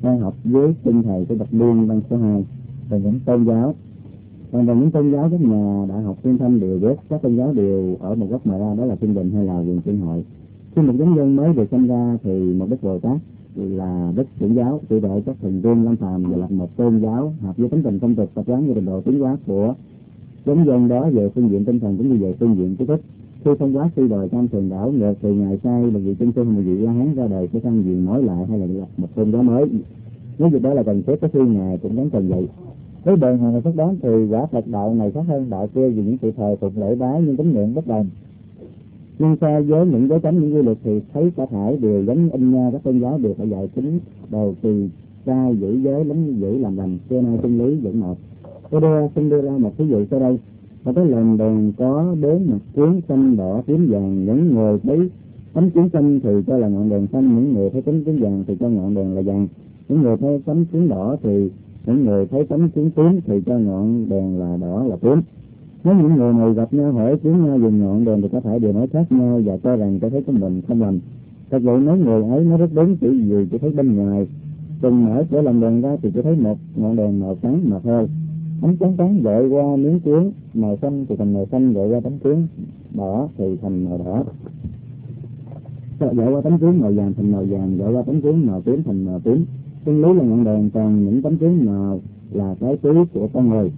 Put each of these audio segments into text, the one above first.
theo học với tinh thầy của Bạch Liên văn số 2 về những tôn giáo. Còn về những tôn giáo các nhà đại học Thiên Thanh đều biết các tôn giáo đều ở một góc mà ra, đó là thiên đình hay là quyền thiên hội. Khi một giáo dân mới được sinh ra thì một Đức Bồ Tát là Đức Trưởng Giáo tự đợi các thần vương lâm phàm và lập một tôn giáo hợp với tính tình công tục tập quán như trình độ tiến hóa của giáo dân đó về phương diện tinh thần cũng như về phương diện trí thức. Khi thông qua suy đồi tam thường đảo ngược từ ngày sai là vị chân sư một vị La Hán ra đời sẽ sang diện nói lại hay là lập một tôn giáo mới. Nếu việc đó là cần thiết, có khi ngài cũng đáng cần vậy. Với đời hàng ngày xuất đoán thì quả thật đạo này khác hơn đạo kia vì những sự thờ phục lễ bái nhưng tín ngưỡng bất đồng. Nhưng so với những giới chánh những quy luật thì thấy cả thải đều giống in nha, các tôn giáo đều phải dạy tính đầu từ sai giữ giới lắm giữ làm lành, xưa nay chân lý vẫn một. Tôi xin đưa ra một ví dụ sau đây. Ở cái lồng đèn có bốn mặt kiến xanh đỏ tím vàng, những người thấy tấm kiến xanh thì cho là ngọn đèn xanh, những người thấy tấm kiến vàng thì cho ngọn đèn là vàng, những người thấy tấm kiến đỏ thì những người thấy tấm kiến tím thì cho ngọn đèn là đỏ là tím. Nếu những người này gặp nhau hỏi kiến nhau dùng ngọn đèn thì có thể đều nói khác nhau và cho rằng cái thấy của mình không lầm. Thật vậy mấy người ấy nói rất đúng, chỉ vì chỉ thấy bên ngoài, từng mở cửa lồng đèn ra thì chỉ thấy một ngọn đèn màu trắng mà thôi. Ánh sáng trắng dội qua miếng kiến màu xanh thì thành màu xanh, dội qua tấm kiến đỏ thì thành màu đỏ, dội qua tấm kiến màu vàng thành màu vàng, dội qua tấm kiến màu tím thành màu tím. Chân lý là ngọn đèn, còn những tấm kiến màu là cái trí của con người.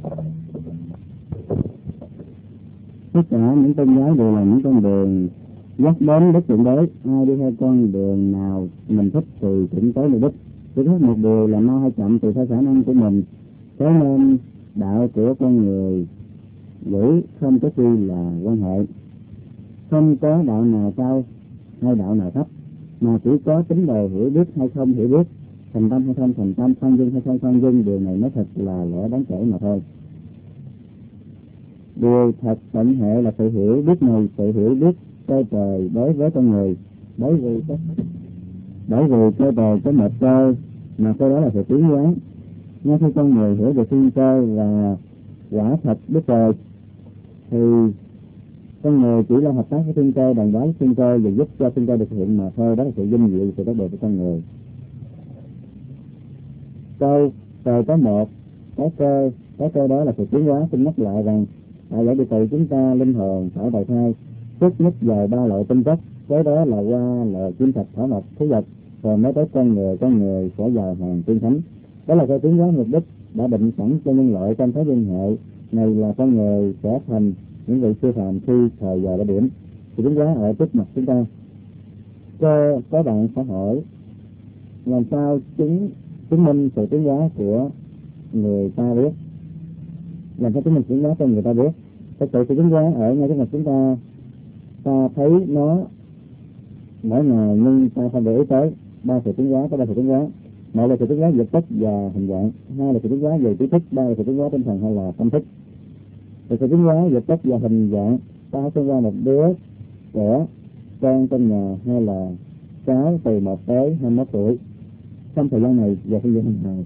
Tất cả những tôn giáo đều là những con đường dắt đến đích thượng đế. Ai đi theo con đường nào mình thích thì cũng tới mục đích. Chỉ có một điều là mau hay chậm tùy theo khả năng của mình. Thế nên đạo của con người gửi không có chi là quan hệ, không có đạo nào cao hay đạo nào thấp, mà chỉ có tính đời hiểu biết hay không hiểu biết, thành tâm hay không thành tâm, khoan dung hay không khoan dung, điều này mới thật là lẽ đáng kể mà thôi. Điều thật tận hệ là sự hiểu biết này, sự hiểu biết cơ trời đối với con người, bởi vì cơ trời có một cơ mà cơ đó là sự tiến hóa. Ngay khi con người hiểu được thiên cơ và quả thật biết trời thì con người chỉ là hợp tác với thiên cơ, đàn đoán thiên cơ và giúp cho thiên cơ được thực hiện mà thôi. Đó là sự vinh dự, sự tốt đẹp của con người. Câu trời có một cái cơ đó là sự tiến hóa. Xin nhắc lại rằng tại lẽ địa tự chúng ta linh hồn phải đầu thai xuất nhất vào ba loại tinh chất, cái đó là qua là kim thạch thảo mộc thú vật, rồi mới tới con người sẽ vào hàng tiên thánh. Đó là cái tiến hóa mục đích đã định sẵn cho nhân loại trong thế liên hệ này, là con người sẽ thành những vị siêu phàm khi thời giờ đã điểm. Thì tiến hóa ở trước mặt chúng ta. Các bạn sẽ hỏi làm sao chứng minh sự tiến hóa của người ta biết, làm sao chứng minh tiến hóa cho người ta biết. Thực sự sự tiến hóa ở ngay trước mặt chúng ta, ta thấy nó mỗi ngày nhưng ta không để ý tới. Ba sự tiến hóa, có ba sự tiến hóa. Một là sự tiến hóa vật chất và hình dạng, hai là sự tiến hóa về trí thức, ba là sự tiến hóa tinh thần hay là tâm thức. Thì sự tiến hóa vật chất và hình dạng, ta sinh ra một đứa trẻ con trong nhà hay là cháu từ 1 tới 21 tuổi. Trong thời gian này về phương diện hình hài,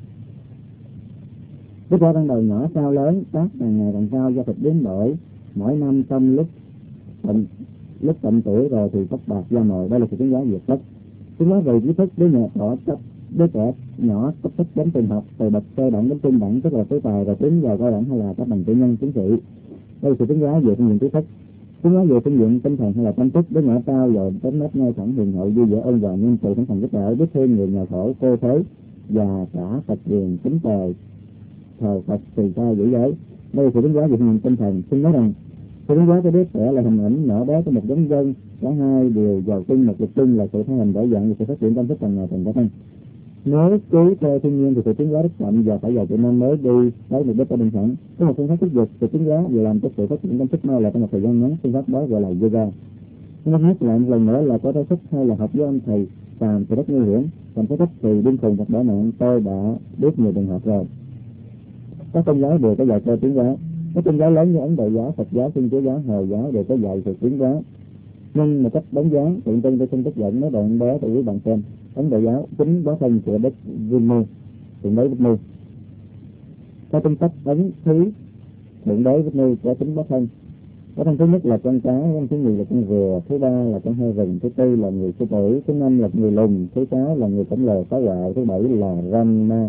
kết quả ban đầu nhỏ sau lớn, tác càng ngày càng cao do thịt biến đổi mỗi năm. Trong lúc tầm tuổi rồi thì tóc bạc da màu. Đây là sự tiến hóa vật chất. Tiến hóa về trí thức, đứa trẻ nhỏ cấp thức đến trường học từ bậc sơ đẳng đến trung đẳng, tức là tới tài rồi tiến vào cao đẳng hay là các bằng cử nhân chính trị. Đây là sự tiến hóa về phương diện trí thức. Tiến hóa về phương diện tinh thần hay là tâm thức, đứa nhỏ cao rồi đến nét ngay thẳng hiền hậu vui vẻ ôn hòa nhân từ sẵn sàng giúp đỡ, biết thương người nghèo khổ cô thế và cả Phật hiền kính trời thờ Phật tùy ta giữ giới. Đây là sự tiến hóa về phương diện tinh thần. Xin nói rằng sự tiến hóa cho đứa trẻ là hình ảnh nhỏ bé của một giống dân. Cả hai đều giàu tinh một lực tinh là sự thay hình đổi dạng và sự phát triển tâm thức càng ngày càng tăng. Nếu cứ theo thiên nhiên thì sự tiến hóa rất chậm và phải vào tự năng mới đi tới mục đích ở bình thản. Có một phương pháp thúc giục sự tiến hóa vừa làm cho sự phát triển tâm thức mau là trong một thời gian ngắn. Phương pháp đó gọi là yoga. Phương pháp nhắc lại một lần nữa là có thể thức hay là học với ông thầy Tàm thì rất nguy hiểm, còn có thích thì điên khùng hoặc bỏ mạng. Tôi đã biết nhiều trường hợp rồi. Các tôn giáo đều có dạy cho tiến hóa. Các tôn giáo lớn như Ấn Độ giáo, Phật giáo, Thiên Chúa giáo, Hồi giáo đều có dạy sự tiến hóa, nhưng một cách bóng dáng. Tượng trưng tôi xin trích dẫn mấy đoạn bé để quý bạn xem. Ấn Độ giáo chính bó thân của Đức Vishnu, thượng đế Vishnu. Theo tinh sách ấn khí, thượng đế Vishnu có tính bó thân. Cái thân thứ nhất là con cá, con thứ nhì là con rùa, thứ ba là con heo rừng, thứ tư là người sư tử, thứ năm là người lùn, thứ sáu là người khổng lồ phá hoại, thứ bảy là Rama,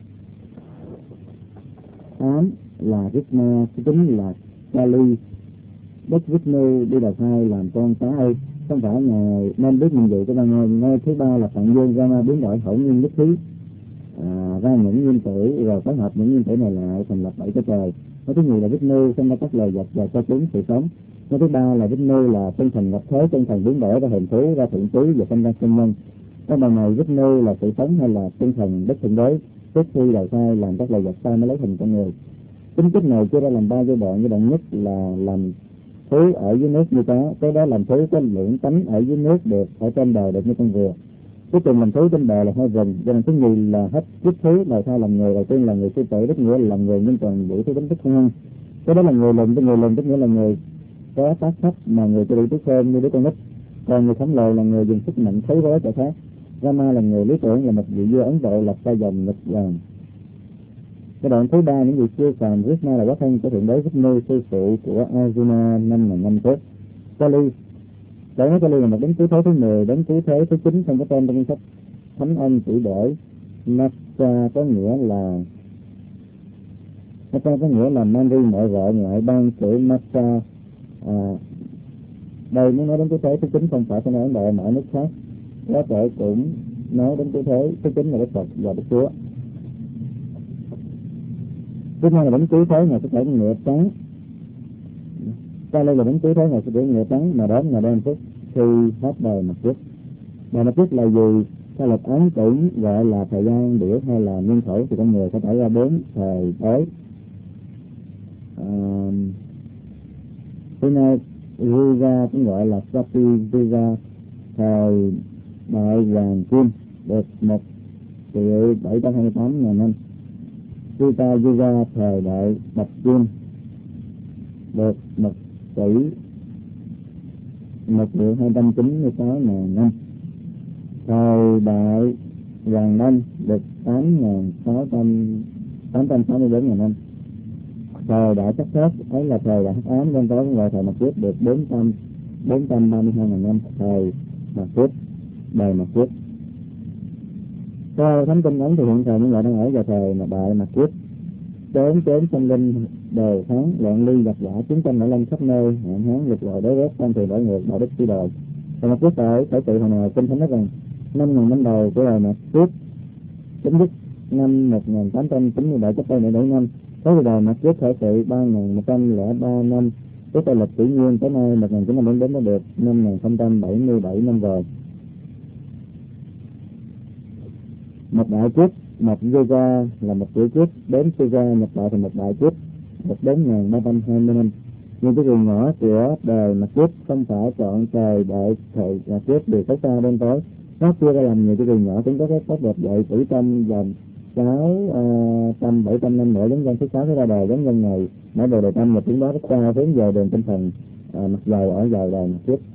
tám là Krishna, thứ chín là Kali. Đức Vishnu đi đầu thai làm con cá ơi, không phải ngài nên biết nhiệm vụ của ba ngôi. Ngôi thứ ba là Phạn Dương Rama biến đổi hỗn nguyên nhất khí, ra những nguyên tử rồi phối hợp những nguyên tử này lại thành lập bảy cái trời. Cái thứ nhì là Vishnu sinh ra các loài vật và cho chúng sự sống. Cái thứ ba là Vishnu là tinh thần nhập thế, tinh thần biến đổi ra hình thú, ra thượng trí và sinh ra sinh nhân. Cái bài này Vishnu là sự sống hay là tinh thần đất thượng đế trước khi đầu thai làm các loài vật sau mới lấy hình con người. Tính chất này chia ra làm ba giai đoạn. Giai đoạn nhất là làm thú ở dưới nước như cá, cái đó làm thú có lưỡng tánh ở dưới nước được, ở trên bờ được như con rùa. Cuối cùng làm thú trên bờ là heo rừng. Giai đoạn thứ nhì là hết kiếp thú đầu thai làm người. Đầu tiên là người sư tử, tức nghĩa là làm người nhưng còn đủ thứ tính thức không. Cái đó là người lùn, tức nghĩa là người có tác thấp mà người chưa đủ trí khôn như đứa con nít. Còn người khổng lồ là người dùng sức mạnh thối với kẻ khác. Rama là người lý tưởng, là một vị vua Ấn Độ lập ra dòng nghịch vàng. Cái đoạn thứ ba những người chưa phàm, Krishna là quá thân của thượng đế Vishnu, sư phụ của Arjuna 5.000 năm trước. Kali, Kali là một đấng cứu thế thứ 10, đấng cứu thế thứ 9 không có tên trong danh sách thánh ông chỉ đổi. Masa có nghĩa là Manri mọi vợ ngoại bang chữ Masa. Đây muốn nói đến cứu thế thứ 9 không phải ở Ấn Độ mà ở nước khác. Có thể cũng nói đến cứu thế thứ 9 là Đức Phật và Đức Chúa. Thứ hai là đấng cứu thế ngài sẽ thể ngựa trắng. Kali là đấng cứu thế ngài sẽ thể ngựa trắng mà đến ngày đêm phút khi hết đời mặt trước. Đời mặt trước là gì? Theo lập án tưởng gọi là thời gian đĩa hay là nhân khẩu thì con người sẽ trải ra 4 thời tối. Thứ hai, Ruga cũng gọi là Sapi Ruga, thời đại hoàng kim được 1.728.000 năm. Sita Yuga thời đại bạch kim được 1.296.000 năm. Thời đại vàng đông được 864.000 năm. Thời đại sắc thép ấy là thời đại hắc ám đen tối gọi thời mặt trước được 432.000 năm. Thời mặt trước, đời mặt trước. Theo thánh kinh Ấn thì hiện thời những loại đang ở vào thời mà đại mặt trước. Trốn tâm linh đều thắng, loạn ly giặc giả, chiến tranh nổi lên khắp nơi, hạn hán lục lọi đối rét, tam thường đổi ngược, đạo đức suy đồi. Thời mặt trước phải tự hồi nào kinh thánh nói rằng 5.000 năm đầu của đời mặt trước chấm dứt năm 1897 cách đây 7 năm. Thế thì đời mặt trước khởi sự 3.103 năm, cái tây lịch tự nhiên tới nay 1944 đã được 5.077 năm rồi. Một đại kiếp, một yoga là một tiểu kiếp, đến yoga nhập lại thành một đại kiếp, được 4.320 năm. Nhưng cái đường nhỏ của đời mặt kiếp không phải chọn trời đại thời mặt kiếp được tới xa đen tối. Nó chia ra làm nhiều cái đường nhỏ, chúng có cái tốc độ dậy tử tâm và 700 năm nữa đến dân thứ 6 ra đời, đến dân này mỗi đời tâm một tiếng đó rất cao, hướng về đường tinh thần mặt dầu ở vào đời mặt kiếp.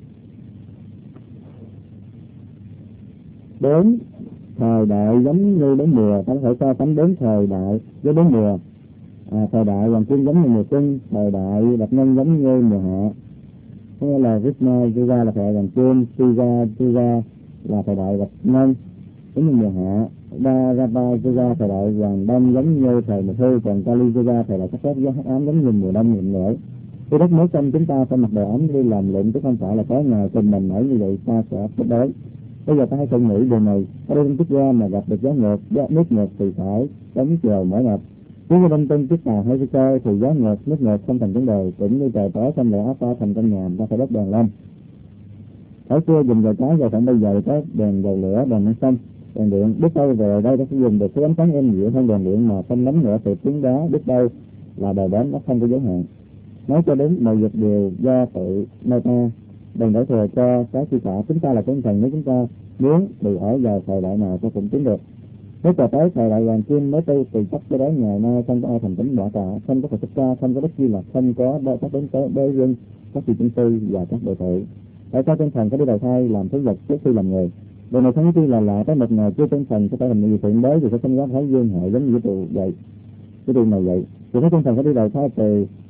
4. Thời đại giống như bốn mùa, ta có thể so sánh 4 thời đại với 4 mùa. Thời đại hoàng kim giống như mùa xuân, thời đại bạch ngân giống như mùa hạ. Thế là Krishna Yuga là thời đại hoàng kim, Yuga là thời đại bạch ngân giống như mùa hạ, Dharapa Yuga thời đại hoàng đông giống như thời mùa thu, còn Kali Yuga thời đại sắc phép hắc ám giống như mùa đông lạnh lẽo. Khi đất mới xanh chúng ta phải mặc đồ ấm đi làm lụng, chứ không phải là có ngày cùng mình ở như vậy ta sẽ chết đói. Bây giờ ta hãy suy nghĩ điều này, ở đây quốc gia mà gặp được gió ngược, nước ngược thì phải chống chờ mở ngập. Nếu như đông tin chiếc tàu hay coi thì gió ngược, nước ngược không thành vấn đề, cũng như trời tối xanh lẽ áp ta thành trong nhà, ta phải đốt đèn lên. Ở xưa dùng dầu cá, giờ còn bây giờ có đèn dầu lửa, đèn năng xanh, đèn điện. Biết đâu về đây ta sẽ dùng được cái ánh sáng êm dịu hơn đèn điện mà không nắm nữa từ tiếng đá. Biết đâu là đời đến nó không có giới hạn. Nói cho đến mọi việc đều do tự nơi ta, đừng đổ thừa cho cái chi cả. Chúng ta là tinh thần, nếu chúng ta muốn bị ở vào thời đại nào ta cũng tiến được. Nếu chờ tới thời đại hoàng kim mới tu từ cấp cho đến ngày nay không có ai thành tính bỏ cả, không có Phật thích ca, không có Đức Di Lặc, không có các đến tới đế dân, các vị tiên sư và các đệ tử. Tại sao tinh thần có đi đầu thai làm thứ vật trước khi làm người? Điều này không chỉ là lạ, tới một ngày chưa tinh thần sẽ phải làm gì thượng đế thì sẽ không dám thấy dương hệ giống như tù vậy, cái điều này vậy. Thì thấy tinh thần có đi đầu thai từ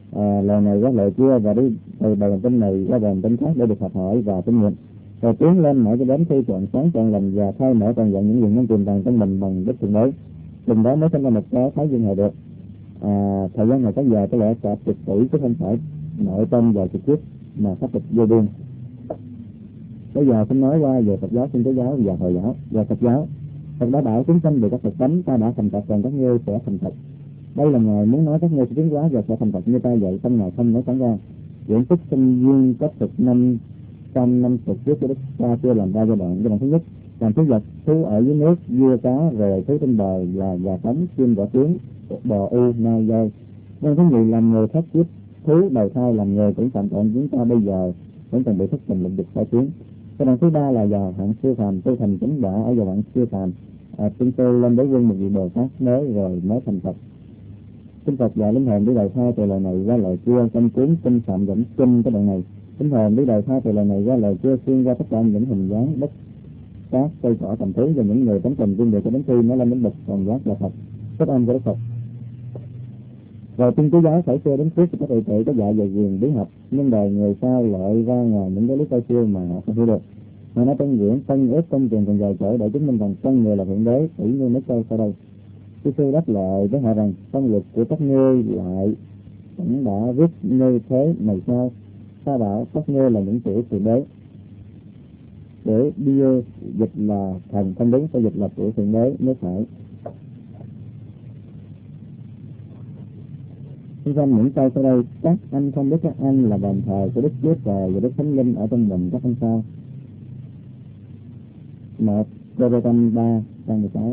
lời này qua lời kia, và đi từ bài hành tinh này qua bài hành tinh khác để được học hỏi và kinh nghiệm, rồi tiến lên mãi cho đến khi trọn sáng trọn lành và khai mở trọn vẹn những gì năng tiềm tàng trong mình bằng đức thượng đế. Từng đó mới sinh ra một cái thái dương hệ được. Thời gian này có dài có lẽ cả chục tỷ, chứ không phải nội tâm và trực tiếp mà pháp luật vô biên. Bây giờ xin nói qua về Phật giáo, Thiên Chúa giáo và Hồi giáo. Và Phật giáo, Phật đã bảo chúng sanh về các Phật tánh, ta đã thành Phật, còn các ngươi sẽ thành Phật. Đây là Ngài muốn nói các ngươi sẽ tiến hóa và sẽ thành Phật như ta vậy, trong Ngài không nói sáng ra. Diễn tích sinh duyên cấp thực 550 trước của Đức ta chưa làm ba giai đoạn. Giai đoạn thứ nhất, làm thứ vật, thú ở dưới nước, dưa cá, rồi thứ trên bờ là gà trống, chim vỏ trứng, bò ưu, nai dơi. Giai đoạn thứ nhì, làm người thất kiếp thú đầu thai làm người cũng phạm tội chúng ta bây giờ vẫn còn bị thất tình lực được sai tiến. Giai đoạn thứ ba là vào hạng siêu phàm, tu thành chính đã ở giai đoạn siêu phàm, chúng tôi lên đế quân một vị Bồ Tát mới rồi mới thành Phật. Tinh Phật và linh hồn đi đầu thai từ lời này ra lời kia, trong cuốn Kinh Phạm Dẫn Kinh cái đoạn này. Linh hồn đi đầu thai từ lời này ra lời kia, xuyên ra tất cả những hình dáng đất cát cây cỏ tầm thứ và những người tánh tình riêng biệt cho đến khi nó lên đến bậc còn giác là Phật. Kết âm của Đức Phật. Rồi Thiên Chúa giáo phải xưa đến trước các đệ tử có dạy về quyền bí học, nhưng đời người sau lợi ra ngoài những cái lý cao siêu mà họ không hiểu được. Mà nó trong diễn phân ép công trình còn dài trở để chứng minh rằng con người là thượng đế, tự như mấy câu sau đây. Sư sư đáp lại với họ rằng công lực của các ngươi lại cũng đã viết như thế này sao? Ta bảo các ngươi là những tiểu thượng đế. Để bia dịch là thần không đúng, phải dịch là tiểu thượng đế mới phải. Xin xem những câu sau đây, các anh không biết các anh là đền thờ của Đức Chúa Trời và Đức Thánh Linh ở trong mình các anh sao? 1 Cô-rô-tâm 3 trang 16.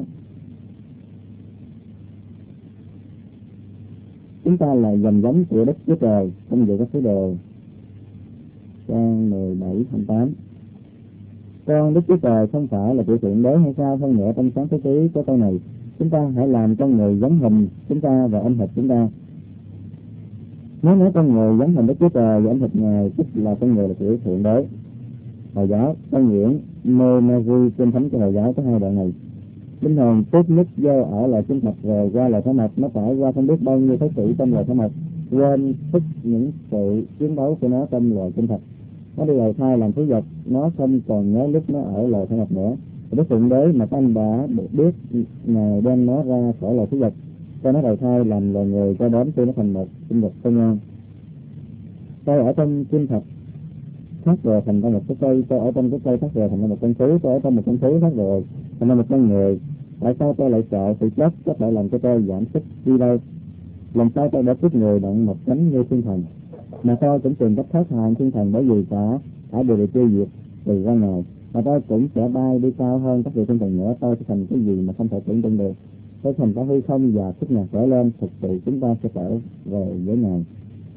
Chúng ta là dòng giống của Đức Chúa Trời, công vụ các sứ đồ trang 17-28. Con Đức Chúa Trời không phải là tiểu thượng đế hay sao? Không nhẹ trong sáng thế ký có câu này, chúng ta hãy làm con người giống hình chúng ta và âm hệt chúng ta. Nếu nói con người giống hình Đức Chúa Trời và âm hệt Ngài, tức là con người là tiểu thượng đế. Hồi giáo, Tân Nguyễn Mê Mary trên thánh của Hồi giáo có hai đoạn này. Linh hồn tốt nhất do ở lại chân thật rồi qua lại thể mạch, nó trải qua không biết bao nhiêu thế kỷ trong loài thể mạch, quên tất những sự chiến đấu của nó trong loài chân thật. Nó đi đầu thai làm thứ vật, nó không còn nhớ lúc nó ở loài thể mạch nữa. Đức thượng đế mà các anh đã biết Ngài đem nó ra khỏi loài thứ vật, cho nó đầu thai làm loài người, cho đến khi nó thành một sinh vật không ngon. Tôi ở trong chân thật thắt rồi thành ra một cái cây, tôi ở trong cái cây thắt rồi thành ra một con thú, tôi ở trong một con thú thắt rồi thành ra một con người. Tại sao tôi lại sợ sự chết có thể làm cho tôi giảm sức đi đâu? Làm sao tôi đã giúp người động một cánh như thiên thần, mà tôi cũng tìm cách thoát hàng thiên thần, bởi vì cả đều bị tiêu diệt từ ra ngoài, mà tôi cũng sẽ bay đi cao hơn các vị thiên thần nữa. Tôi sẽ thành cái gì mà không thể tưởng tượng được. Tôi thành cả hư không và sức nhạc trở lên, thực sự chúng ta sẽ trở về với Ngài.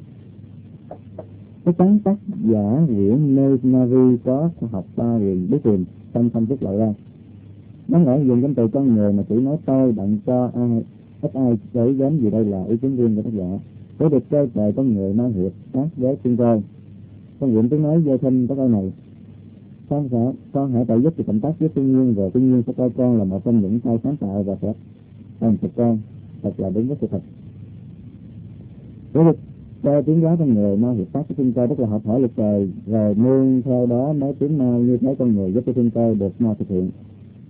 Cái sáng tác giả Nguyễn Mary có học 3 quyền biết tìm trong phân tích loại ra. Đáng lẽ dùng danh từ con người mà chỉ nói tôi đặng cho ai ít ai tới đến gì đây là ý kiến riêng của tác giả. Để được chơi trời con người ma hiệp khác với chuyên tôi. Con nguyện tiếng nói vô thinh có câu này: con hãy tự giúp sự cộng tác với thiên nhiên, rồi thiên nhiên sẽ coi con là một trong những tay sáng tạo và sẽ thành thực con. Thật là đúng với sự thật. Để được cho tiến hóa con người ma hiệp tác với thiên cơ, tức là học hỏi lực trời rồi nương theo đó mới tiến mau như thế con người giúp cho thiên cơ được mau thực hiện.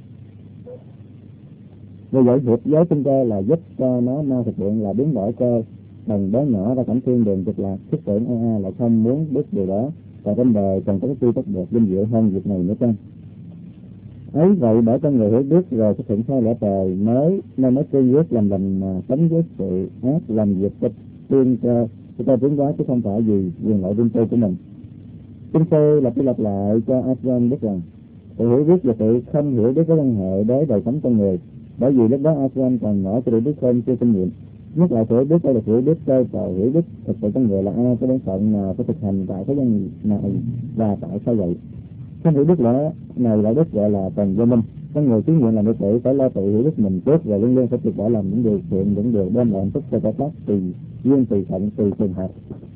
Vì vậy hiệp với thiên cơ là giúp cho nó mau thực hiện, là biến đổi cơ bằng bé nhỏ ra cảnh thiên đường cực lạc. Thức tưởng lại không muốn biết điều đó, và trên đời còn có cái quy tắc được vinh diệu hơn việc này nữa chăng? Ấy vậy bởi con người hiểu biết rồi thực hiện theo lẽ trời nên mới cương quyết làm lành mà tránh với sự ác, làm việc cho tiên cơ cho ta tiến hóa, chứ không phải vì quyền lợi riêng tư của mình. Chúng tôi lặp lại cho Aslan biết rằng sự hiểu biết và sự không hiểu biết có quan hệ đến đời sống con người, bởi vì lúc đó Aslan còn nhỏ cho được biết không chưa kinh nghiệm. Nhất là sự biết đây là hiểu biết cơ sở, hiểu biết thực sự con người là ai, có đến phận nào, có thực hành tại thế gian này và tại sao vậy. Không hiểu biết này lại đức gọi là tầng vô minh. Con người chứng nghiệm là đệ tử phải lo tự hiểu biết mình trước, và luôn luôn phải thực bỏ làm những điều thiện, những điều đem lại hạnh phúc cho cả khác, tùy duyên, tùy thuận, tùy trường hợp.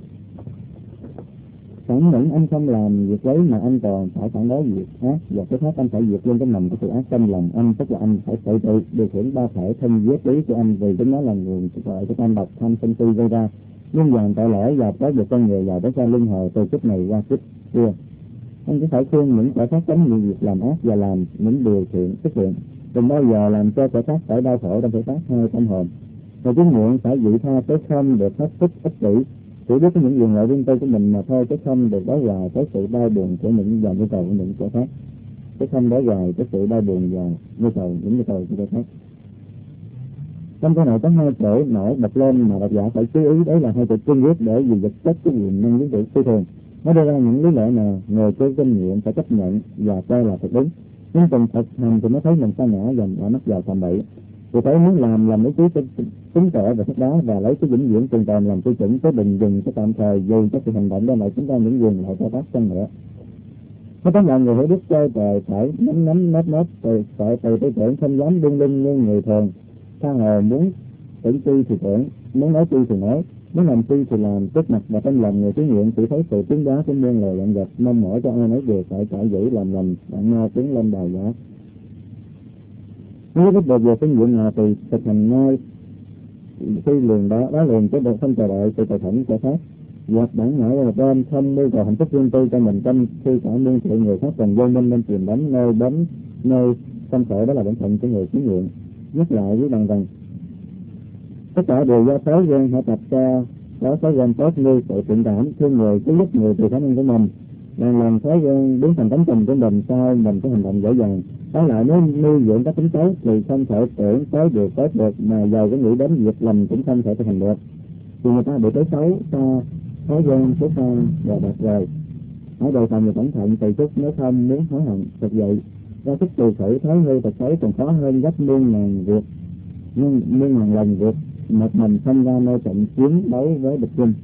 Chẳng những anh không làm việc ấy mà anh còn phải phản đối việc ác, và cái khác anh phải diệt luôn cái nằm của sự ác trong lòng anh, tức là anh phải tự điều khiển ba thể thân giới trí của anh, vì chúng nó là nguồn gọi cho anh độc tham sân si gây ra. nhưng dàn tội lỗi và có được con người vào tới xa luân hồi từ kiếp này qua kiếp kia. Anh chỉ phải khuyên những kẻ khác tránh những việc làm ác và làm những điều thiện xuất hiện, đừng bao giờ làm cho kẻ khác phải đau khổ trong thể xác hay tâm hồn. Và chứng nguyện phải vị tha tới không được hết sức ích kỷ, chỉ biết những quyền lợi riêng tư của mình mà thôi, chứ không được đối hoài tới sự đau buồn của những dòng nhu cầu của những kẻ khác, chứ không đối hoài tới sự đau buồn và những nhu cầu của kẻ khác. Trong cái này có hai chỗ nổi bật lên mà độc giả phải chú ý, đấy là hai chỗ cương quyết để vì vật chất cái quyền năng lý tưởng phi thường. Nó đưa ra những lý lẽ nào người có kinh nghiệm phải chấp nhận và coi là thật đúng, nhưng cần thực hành thì mới thấy mình sa ngã và đã mắc vào phạm bẫy. Vì thế muốn làm ý chí tính tệ và thích đá và lấy cái vĩnh viễn trường tồn làm tiêu chuẩn, chứ đừng dùng cái tạm thời dù cho sự hành động đem lại chúng ta những quyền lợi cho tác chân nữa. Nó tóm lại người hiểu biết chơi trời phải nắm nốt sợ từ tư tưởng, không dám đung linh như người thường. Tha hồ muốn tưởng chi thì tưởng, muốn nói chi thì nói, muốn làm chi thì làm. Trước mặt và trong lòng người thí nguyện chỉ thấy sự tiếng đá của muôn lời lặng vật, mong mỏi cho ai nấy đều phải cải dữ làm lành, bạn mau tiến lên đài giả. Nếu biết được về thí nguyện nào thì thực hành ngay khi liền đó liền, chứ được không chờ đợi sự cầu khẩn của khác. Hoặc bản ngã là bên không mưu cầu hạnh phúc riêng tư cho mình, trong khi cả muôn sự người khác còn vô minh nên tìm đến nơi tâm khổ. Đó là bản phận của người thí nguyện. Nhắc lại với bằng rằng tất cả đều do thói quen họ tập cho có thói quen tốt như sự thiện cảm, thương người, cứu giúp người từ khả năng của mình. Lần thói quen biến thành tánh tình của mình sau mình có hành động dễ dàng. Đó lại nếu nuôi dưỡng các tính xấu thì không thể tưởng tới được tốt được, mà giàu có nghĩ đến việc lành cũng không thể thực hành được. Vì người ta bị tới xấu ta thói quen số phan và đạt rồi. Hãy đề phòng người cẩn thận từ chút nếu không muốn hối hận. Thực vậy ra sức từ khởi thói hư thật xấu còn khó hơn gấp muôn ngàn lần việc một mình không ra nơi trận chiến đấu với địch quân.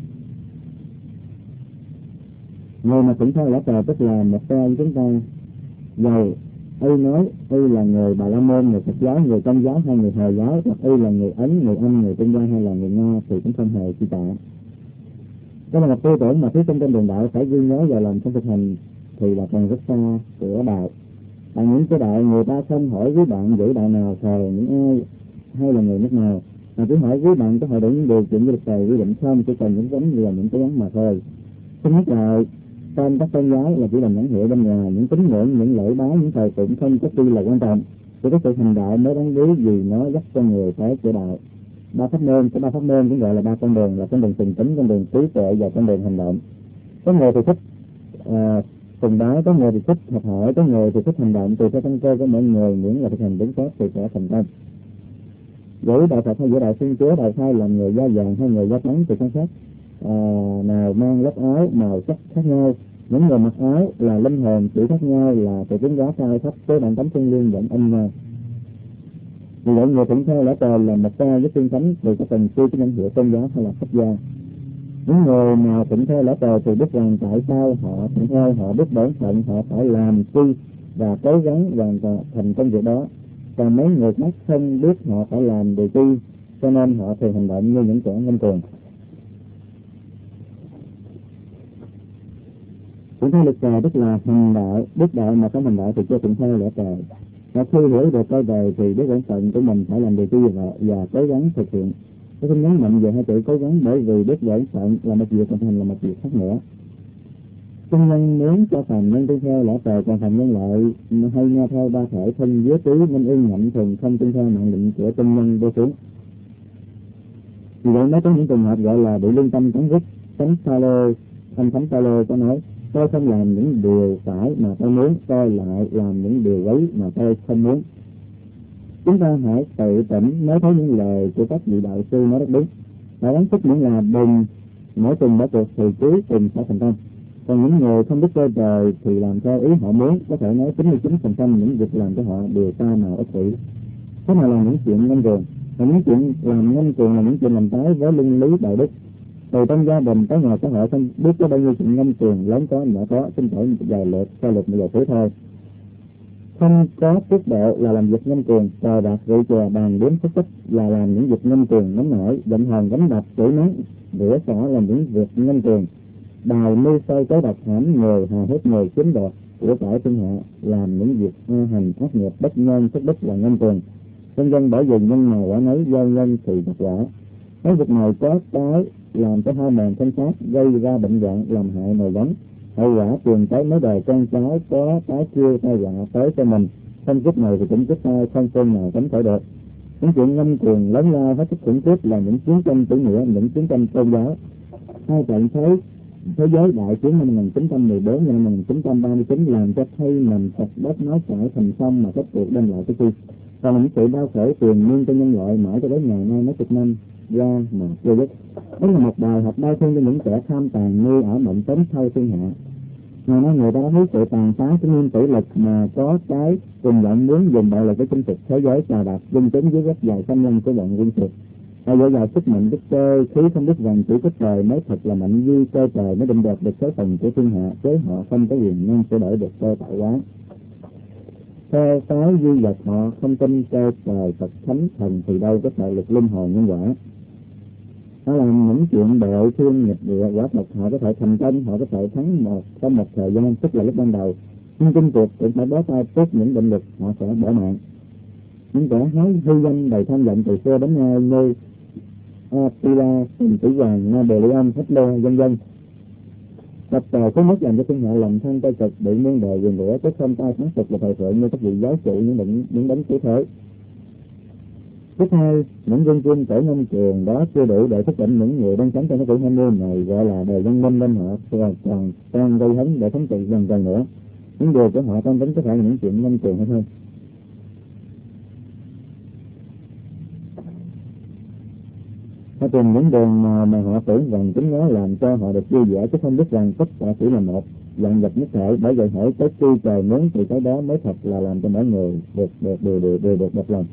Người mà cũng theo lẽ trời tức là một phe với chúng ta, dầu y nói y là người Bà La Môn, người Phật giáo, người Công giáo hay người Hồi giáo, hoặc y là người Ấn, người Anh, người Trung Hoa hay là người Nga thì cũng không hề chi tạ. Đó là một tư tưởng mà thí sinh trên đường đạo phải ghi nhớ và làm trong thực hành thì là còn rất xa của đạo. Tại những cái đạo người ta không hỏi với bạn giữ đạo nào, thờ những ai hay là người nước nào, mà cứ hỏi với bạn có hội đủ những điều kiện với được thầy quy định không, chỉ cần những giống như là những cái giống mà thôi. Không nhất là trong các tôn giáo là chỉ là nhãn hiệu bên ngoài, những tín ngưỡng, những lễ bái, những thờ phụng không có chi là quan trọng. Chỉ có sự hành đạo mới đáng lý, vì nó dắt con người tới cửa đạo. Ba pháp môn cũng gọi là ba con đường, là con đường tình tính, con đường trí tuệ và con đường hành động. Có người thì thích cùng bái, có người thì thích học hỏi, có người thì thích hành động. Tùy theo căn cơ của mọi người, miễn là thực hành đúng phép thì sẽ thành công. Giữa đạo Phật hay giữa đạo Thiên Chúa, đạo Khai làm người da vàng hay người da trắng thì không khác nào mang lớp áo màu sắc khác nhau. Những người mặc áo là linh hồn, chỉ khác nhau là sự tiếng giá cao thấp với bản tánh thiên liêng vẫn âm nhau. Vì vậy người thuận theo lẽ trời là một phe với tiên thánh vì có cần chi cái danh hiệu tôn giáo hay là pháp gia. Những người nào thuận theo lẽ trời thì biết rằng tại sao họ thuận theo, họ biết bổn phận họ phải làm chi và cố gắng hoàn thành công việc đó. Còn mấy người khác không biết họ phải làm điều chi, cho nên họ thường hành động như những kẻ ngông cuồng. Thuận theo lực trời tức là hành đạo, biết đạo mà không hành đạo thì chưa thuận theo lẽ trời. Và khi hiểu được câu đời thì biết bổn phận của mình phải làm điều chi và cố gắng thực hiện. Tôi xin nhấn mạnh về hai chữ cố gắng, bởi vì biết bổn phận là một việc, còn hành là một việc khác nữa. Chân nhân muốn cho phàm nhân tuân theo lẽ trời, còn phàm nhân lại hay nghe theo ba thể thân dưới trí nên ưng ngậm thường không tuân theo mạng lệnh của chân nhân vô xuống. Vì vậy mới có những trường hợp gọi là bị lương tâm cắn rứt. Thánh Phaolô có nói: tôi không làm những điều phải mà tôi muốn, tôi lại làm những điều ấy mà tôi không muốn. Chúng ta hãy tự tỉnh mới thấy những lời của các vị đạo sư nói rất đúng. Và đáng thích những là đừng mỗi tuần bỏ cuộc thì cuối cùng sẽ thành công. Còn những người không biết cơ trời thì làm theo ý họ muốn, có thể nói 99% những việc làm của họ đều ta nào ích kỷ. Thế nào là những chuyện ngông cuồng? Và những chuyện làm ngông cuồng là những chuyện làm trái với luân lý đạo đức. Từ trong gia đình tới ngoài xã hội không biết có bao nhiêu chuyện ngông cuồng, lớn có nhỏ có, xin hỏi vài lượt theo lượt một vài thứ thôi. Không có phước độ là làm việc ngông cuồng, cờ bạc rượu chè bàn đếm xúc tích là làm những việc ngông cuồng nóng nổi, giận hờn đánh đập chửi mắng rửa xỏ là những việc ngông cuồng, đào mưu soi tối độc hãm người, hà hiếp người, chiếm đoạt của cải thiên hạ làm những việc hành ác nghiệp, bất nhân thất đức là ngông cuồng. Dân dân bởi vì nhân nào quả nấy, do nhân thì gặp quả. Cái việc này có cái làm cho hai mòn thân xác, gây ra bệnh hoạn, làm hại nồi giống. Hậu quả truyền tới mấy đời con cháu có cái chiêu tai họa tới cho mình. Trong kiếp này thì cũng kiếp sau không tên nào tránh khỏi được. Những chuyện ngâm cuồng lớn lao hết sức khủng khiếp là những chiến tranh tử nghĩa, những chiến tranh tôn giáo. Hai trận thế giới đại chiến năm 1914 và năm 1939 làm cho thay nằm sạch đất nói chảy thành sông mà kết cuộc đem lại cái chi. Còn những sự đau khổ truyền miên cho nhân loại mãi cho đến ngày nay mấy chục năm ra mà chưa dứt. Đó là một bài học đau thương cho những kẻ tham tàn như ở mộng tống thâu thiên hạ. Ngày nay người ta đã thấy sự tàn phá của nguyên tử lực mà có cái cùng giọng muốn dùng bạo lực để chinh phục thế giới trà đạp dân chúng dưới rất dài xâm nhân của bọn quân Việt. Họ dựa vào sức mạnh đức cơ khí không biết rằng chỉ có trời mới thật là mạnh như cơ trời mới định đoạt được số phận của thiên hạ, chứ họ không có quyền năng sửa đổi được cơ tạo hóa. Theo cái duy vật họ không tin cơ trời Phật thánh thần thì đâu có sợ lực luân hồi nhân quả. Họ làm những chuyện đội thương nghịch địa, quả thật họ có thể thành công, họ có thể thắng trong một thời gian tức là lúc ban đầu, nhưng chung cuộc cũng phải bó tay trước những định lực, họ sẽ bỏ mạng. Những kẻ hái hư danh đầy tham vọng từ xưa đến nay như Attila, Tử Hoàng, Napoleon, Hitler, vân vân, tập tờ có mất làm cho thiên hạ lòng thân tay cực, bị muôn đời quyền rủa, chứ không ai thắng phục là thời thượng như các vị giáo chủ những đánh cứu thế. Thứ hai, những dân quân tổ ngông trường đó chưa đủ để xác định những người đang sống trong cái tuổi 20 này gọi là đời văn minh nên họ còn gây hấn để thống trị dần nữa. Những điều của họ trong tính có phải là những chuyện ngông trường hay không? Họ tìm những đường mà họ tưởng rằng chính nó làm cho họ được vui vẻ, chứ không biết rằng tất cả chỉ là một dạng vật nhất thể. Bởi vậy hỏi tới khi trời muốn thì cái đó mới thật là làm cho mỗi người được bật lòng.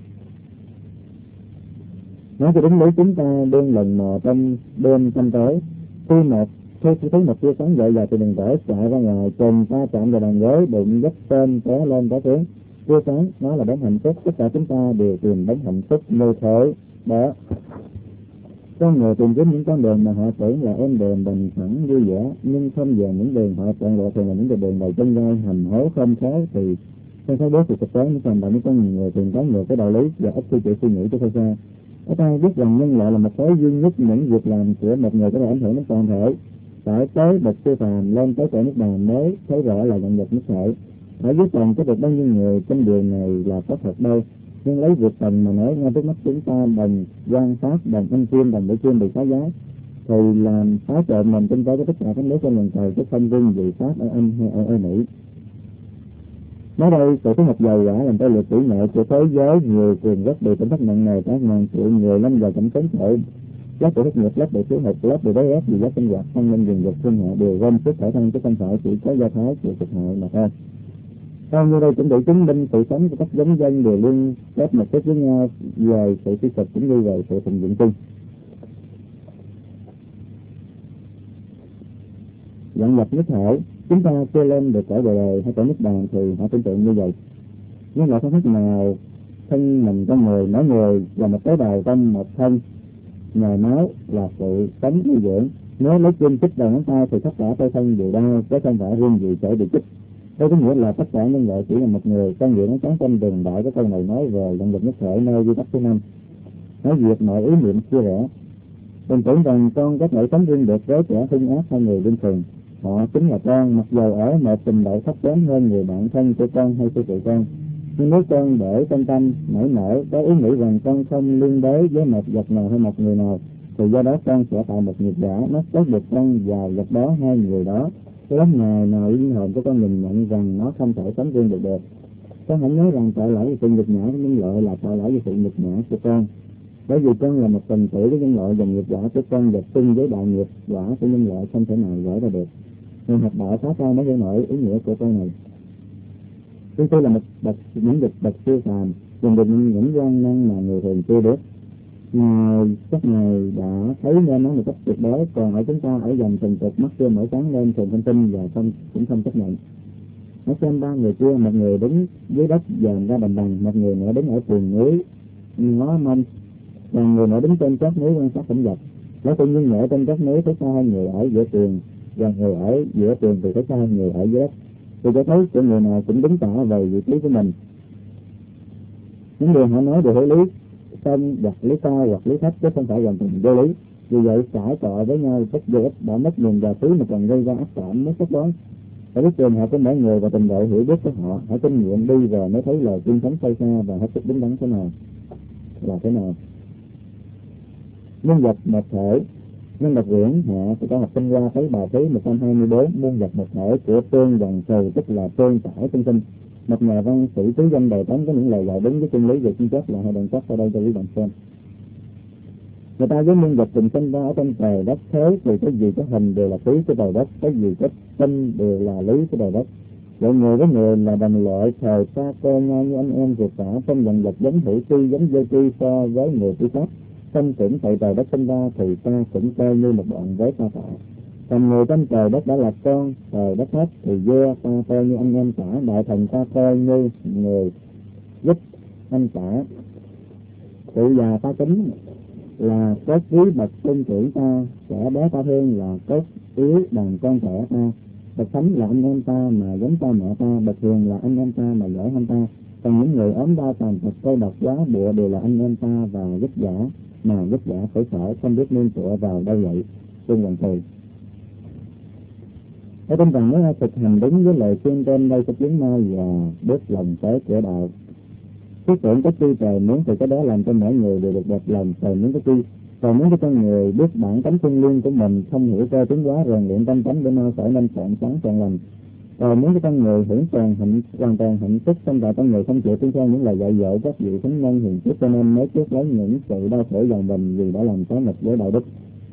Nói cho đúng lý chúng ta đương lần mò trong đêm thăm tối, khi thấy một tia sáng dậy vào từ đường rẽ chạy ra ngoài, cùng ta chạm vào bàn gối, đụng dấp tên té lên té xuống. Tia sáng nó là đấng hạnh phúc, tất cả chúng ta đều tìm đấng hạnh phúc mê thổi đó. Con người tìm kiếm những con đường mà họ tưởng là êm đềm bình thản vui vẻ, nhưng không về những đường họ chọn lựa thường là những đường đầy chân gai hầm hố không khéo thì không phải đối sự thực tế. Những hành động những con người tìm tới ngược cái đạo lý và ít suy nghĩ cho xa. Các ai biết rằng nhân loại là một khối duy nhất, những việc làm của một người có thể ảnh hưởng đến toàn thể. Phải tới bậc siêu phàm lên tới cõi nước bàn mới thấy rõ là nhận vật nhất thể. Ở dưới trần có được bao nhiêu người trên đường này là có thật đâu. Nhưng lấy việc trần mà nói, ngay trước mắt chúng ta đồng quan sát, đồng ăn chim, đồng bữa chim bị phá giá, thì làm phá trộn mình kinh tế của tất cả các nước trên lần trời, chứ không riêng gì Pháp ở Anh hay ở Mỹ. Mới đây, sự phối hợp dầu quả làm cho lực kỹ nghệ của thế giới nhiều quyền rất bị tổn thất nặng nề, các ngàn triệu người lâm vào cảnh chống khổ. Lớp bị thất nghiệp, lớp bị thiếu hụt, lớp bị đói rét vì giá sinh hoạt tăng lên dần dần, thiên hạ đều gom sức khởi thân chứ không phải chỉ có do thái chịu thiệt hại mà thôi. Theo như đây cũng để chứng minh sự sống của các giống dân đều liên kết mật thiết với nhau về sự suy sụp cũng như về sự thịnh vượng chung. Dọn nhập nhất thể, chúng ta chưa lên được cõi bồ đề hay cõi niết bàn thì họ tưởng tượng như vậy. Nhưng loại không khác nào thân mình con người, mỗi người là một tế bào trong một thân, nhồi máu là sự sống nuôi dưỡng. Nếu lấy kim chích đầu ngón tay thì tất cả cơ thân đều đau, chứ không phải riêng gì chỗ bị chích. Đây có nghĩa là tất cả nhân loại chỉ là một người. Trong việc nó sáng trong đường đại cái câu này nói về động lực nhất thể nơi quy tắc thứ 5, nói việc mọi ý niệm chia rẽ. Đừng tưởng rằng con có thể sống riêng được với kẻ hung ác hay người bình thường. Họ chính là con, mặc dầu ở một trình độ thấp kém hơn người bạn thân của con hay của tụi con. Nhưng nếu con để trong tâm nảy nở có ý nghĩ rằng con không liên đới với một vật nào hay một người nào, thì do đó con sẽ tạo một nghiệp giả, nó tốt được con vào vật đó hay người đó. Cái lúc ngày nào linh hồn của con nhìn nhận rằng nó không thể sống riêng được. Con hãy nhớ rằng tội lỗi về sự nhục nhã của nhân loại là tội lỗi về sự nhục nhã của con. Bởi vì con là một phần tử của nhân loại, dòng nghiệp giả của con vật xung với đại nghiệp quả của nhân loại không thể nào giải ra được. Người học đạo khá cao mới hiểu nổi ý nghĩa của câu này. Chúng tôi là một những bậc siêu phàm, dùng được những gian nan mà người thường chưa biết. Các ngài đã thấy nên nó một cách tuyệt đối, còn ở chúng ta ở dòng từng cực mắt chưa mở sáng lên thường không tin và cũng không chấp nhận. Hãy xem ba người kia, một người đứng dưới đất dòm ra đồng bằng, một người nữa đứng ở vùng núi ngó mông, còn người nữa đứng trên chót núi quan sát cảnh vật. Nó tự nhiên ở trên chót núi thấy xa hơn người ở giữa tường, và người ở giữa tường thì thấy xa hơn người ở dưới đất. Thì cho thấy của người nào cũng đứng tỏ về vị trí của mình. Những điều họ nói đều hiểu lý, công hoặc lý cao hoặc lý thấp, chứ không phải hoàn toàn vô lý. Vì vậy cãi cọ với nhau rất vô ích, đã mất nguồn và thứ mà còn gây ra ác cảm, mất tất toán. Phải biết trường hợp của mỗi người và trình độ hiểu biết của họ, hãy kinh nghiệm đi rồi mới thấy lời tuyên thánh sâu xa và hết sức đúng đắn thế nào là thế nào. Nhân vật một thể. Nhân vật quyển hạ của câu học sinh qua thấy bài thứ 124, muôn vật một thể của Trương Dần Sừ, tức là Trương Trải Tinh Sinh, một nhà văn sĩ tứ danh đời Tống, có những lời dạy đúng với chân lý về chân chất là hai đoạn chất sau đây cho quý bạn xem. Người ta với nhân vật tình sinh ra ở trên trời đất thế, thì cái gì có hình đều là khí của trời đất, cái gì có tinh đều là lý của trời đất. Vậy người với người là đồng loại, thời xa cơ nhau như anh em ruột cả, trong dần vật giống hữu tri giống vô tri so với người tri khác. Trong tưởng tại trời đất sinh ra thì ta cũng coi như một đoạn với ta cả. Còn người trong trời đất đã là con trời đất hết thì vua ta coi như anh em cả, đại thần ta coi như người giúp anh cả. Cụ già ta tính là cốt quý bậc tôn trưởng ta, trẻ bé ta thương là cốt yếu đàn con trẻ ta. Bậc thánh là anh em ta mà giống ta mẹ ta, bậc hiền là anh em ta mà giỏi hơn ta. Còn những người ốm đau tàn tật cô độc quá bụa đều là anh em ta và vất vả, mà vất vả khổ sở không biết nương tựa vào đâu vậy. Trương Hoàng Từ. Ở trong rằng nó thực hành đúng với lời khuyên trên đây, có tiếng mai và bước lòng tới cửa đạo. Cái tưởng có chi trời muốn thì cái đó làm cho mỗi người đều được đẹp lòng, trời muốn có chi. Còn muốn cho con người biết bản tánh thiên liêng của mình, không hiểu cơ tiến hóa rèn luyện tâm tánh để mau trở nên trọn sáng trọn lành. Còn muốn cho con người hưởng hoàn toàn hạnh phúc, xong rồi con người không chịu tuân theo những lời dạy dỗ các vị thánh nhân hiền trước, cho nên mới trước lấy những sự đau khổ dằn mình vì đã làm trái nghịch với đạo đức.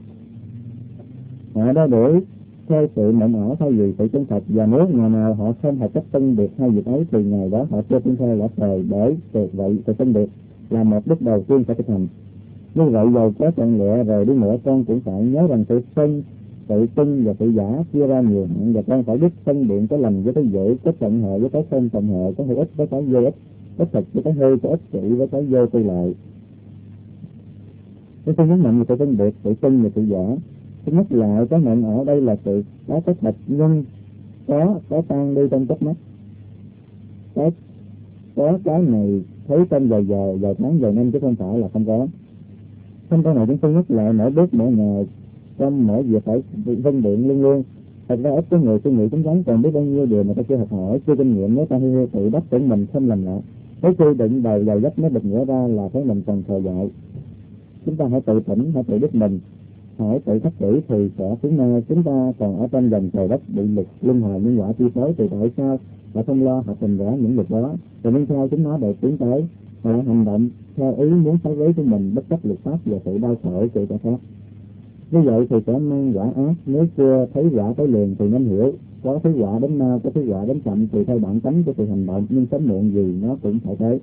Họ đã đuổi theo sự mộng ảo thay vì sự chân thật, và nếu ngày nào họ không học cách phân biệt hai việc ấy thì ngày đó họ chưa tuân theo lẽ trời, để tuyệt vậy sự phân biệt là một bước đầu tiên phải thực hành. Như vậy dầu có chọn lựa rồi đi nữa, con cũng phải nhớ rằng sự phân, sự tin và sự giả chia ra nhiều hạng, và con phải biết phân biệt cái lành với cái dễ, cái trọng hệ với cái không trọng hệ, cái hữu ích với cái vô ích, cái thật với cái hư, cái ích kỷ với cái vô tư lợi. Cái tôi nhấn mạnh về sự phân biệt, sự tin và sự giả. Thứ nhất là cái mệnh ở đây là sự có cái thật nhưng có tan đi trong chớp mắt. Có cái này thấy trong vài tháng vài năm, chứ không phải là không có. Trong câu này chúng tôi nhắc lại mỗi bước mỗi ngày, trong mỗi việc phải phân biện luôn luôn. Thật ra ít có người suy nghĩ cứng rắn, còn biết bao nhiêu điều mà ta chưa học hỏi, chưa kinh nghiệm, nếu ta hơi tự đắc tưởng mình không làm lạ. Nếu quy định đầu dày dấp mới bật ngửa ra là thấy mình còn thờ dại. Chúng ta hãy tự tỉnh, hãy tự biết mình, hãy tự khắc kỷ thì sẽ tiến nay. Chúng ta còn ở trên dòng trời đất bị lực luân hồi nhân quả chi phối, thì tại sao và không lo học tình rõ những việc đó, rồi nâng theo chúng nó để tiến tới, và hành động theo ý muốn phá vế của mình, bất chấp luật pháp và sự đau khổ của kẻ khác. Như vậy thì sẽ mang quả ác. Nếu chưa thấy quả tới liền thì nên hiểu, có thấy quả đến mau, có thấy quả đến chậm tùy theo bản tánh của sự hành động, nhưng sớm muộn gì nó cũng phải tới.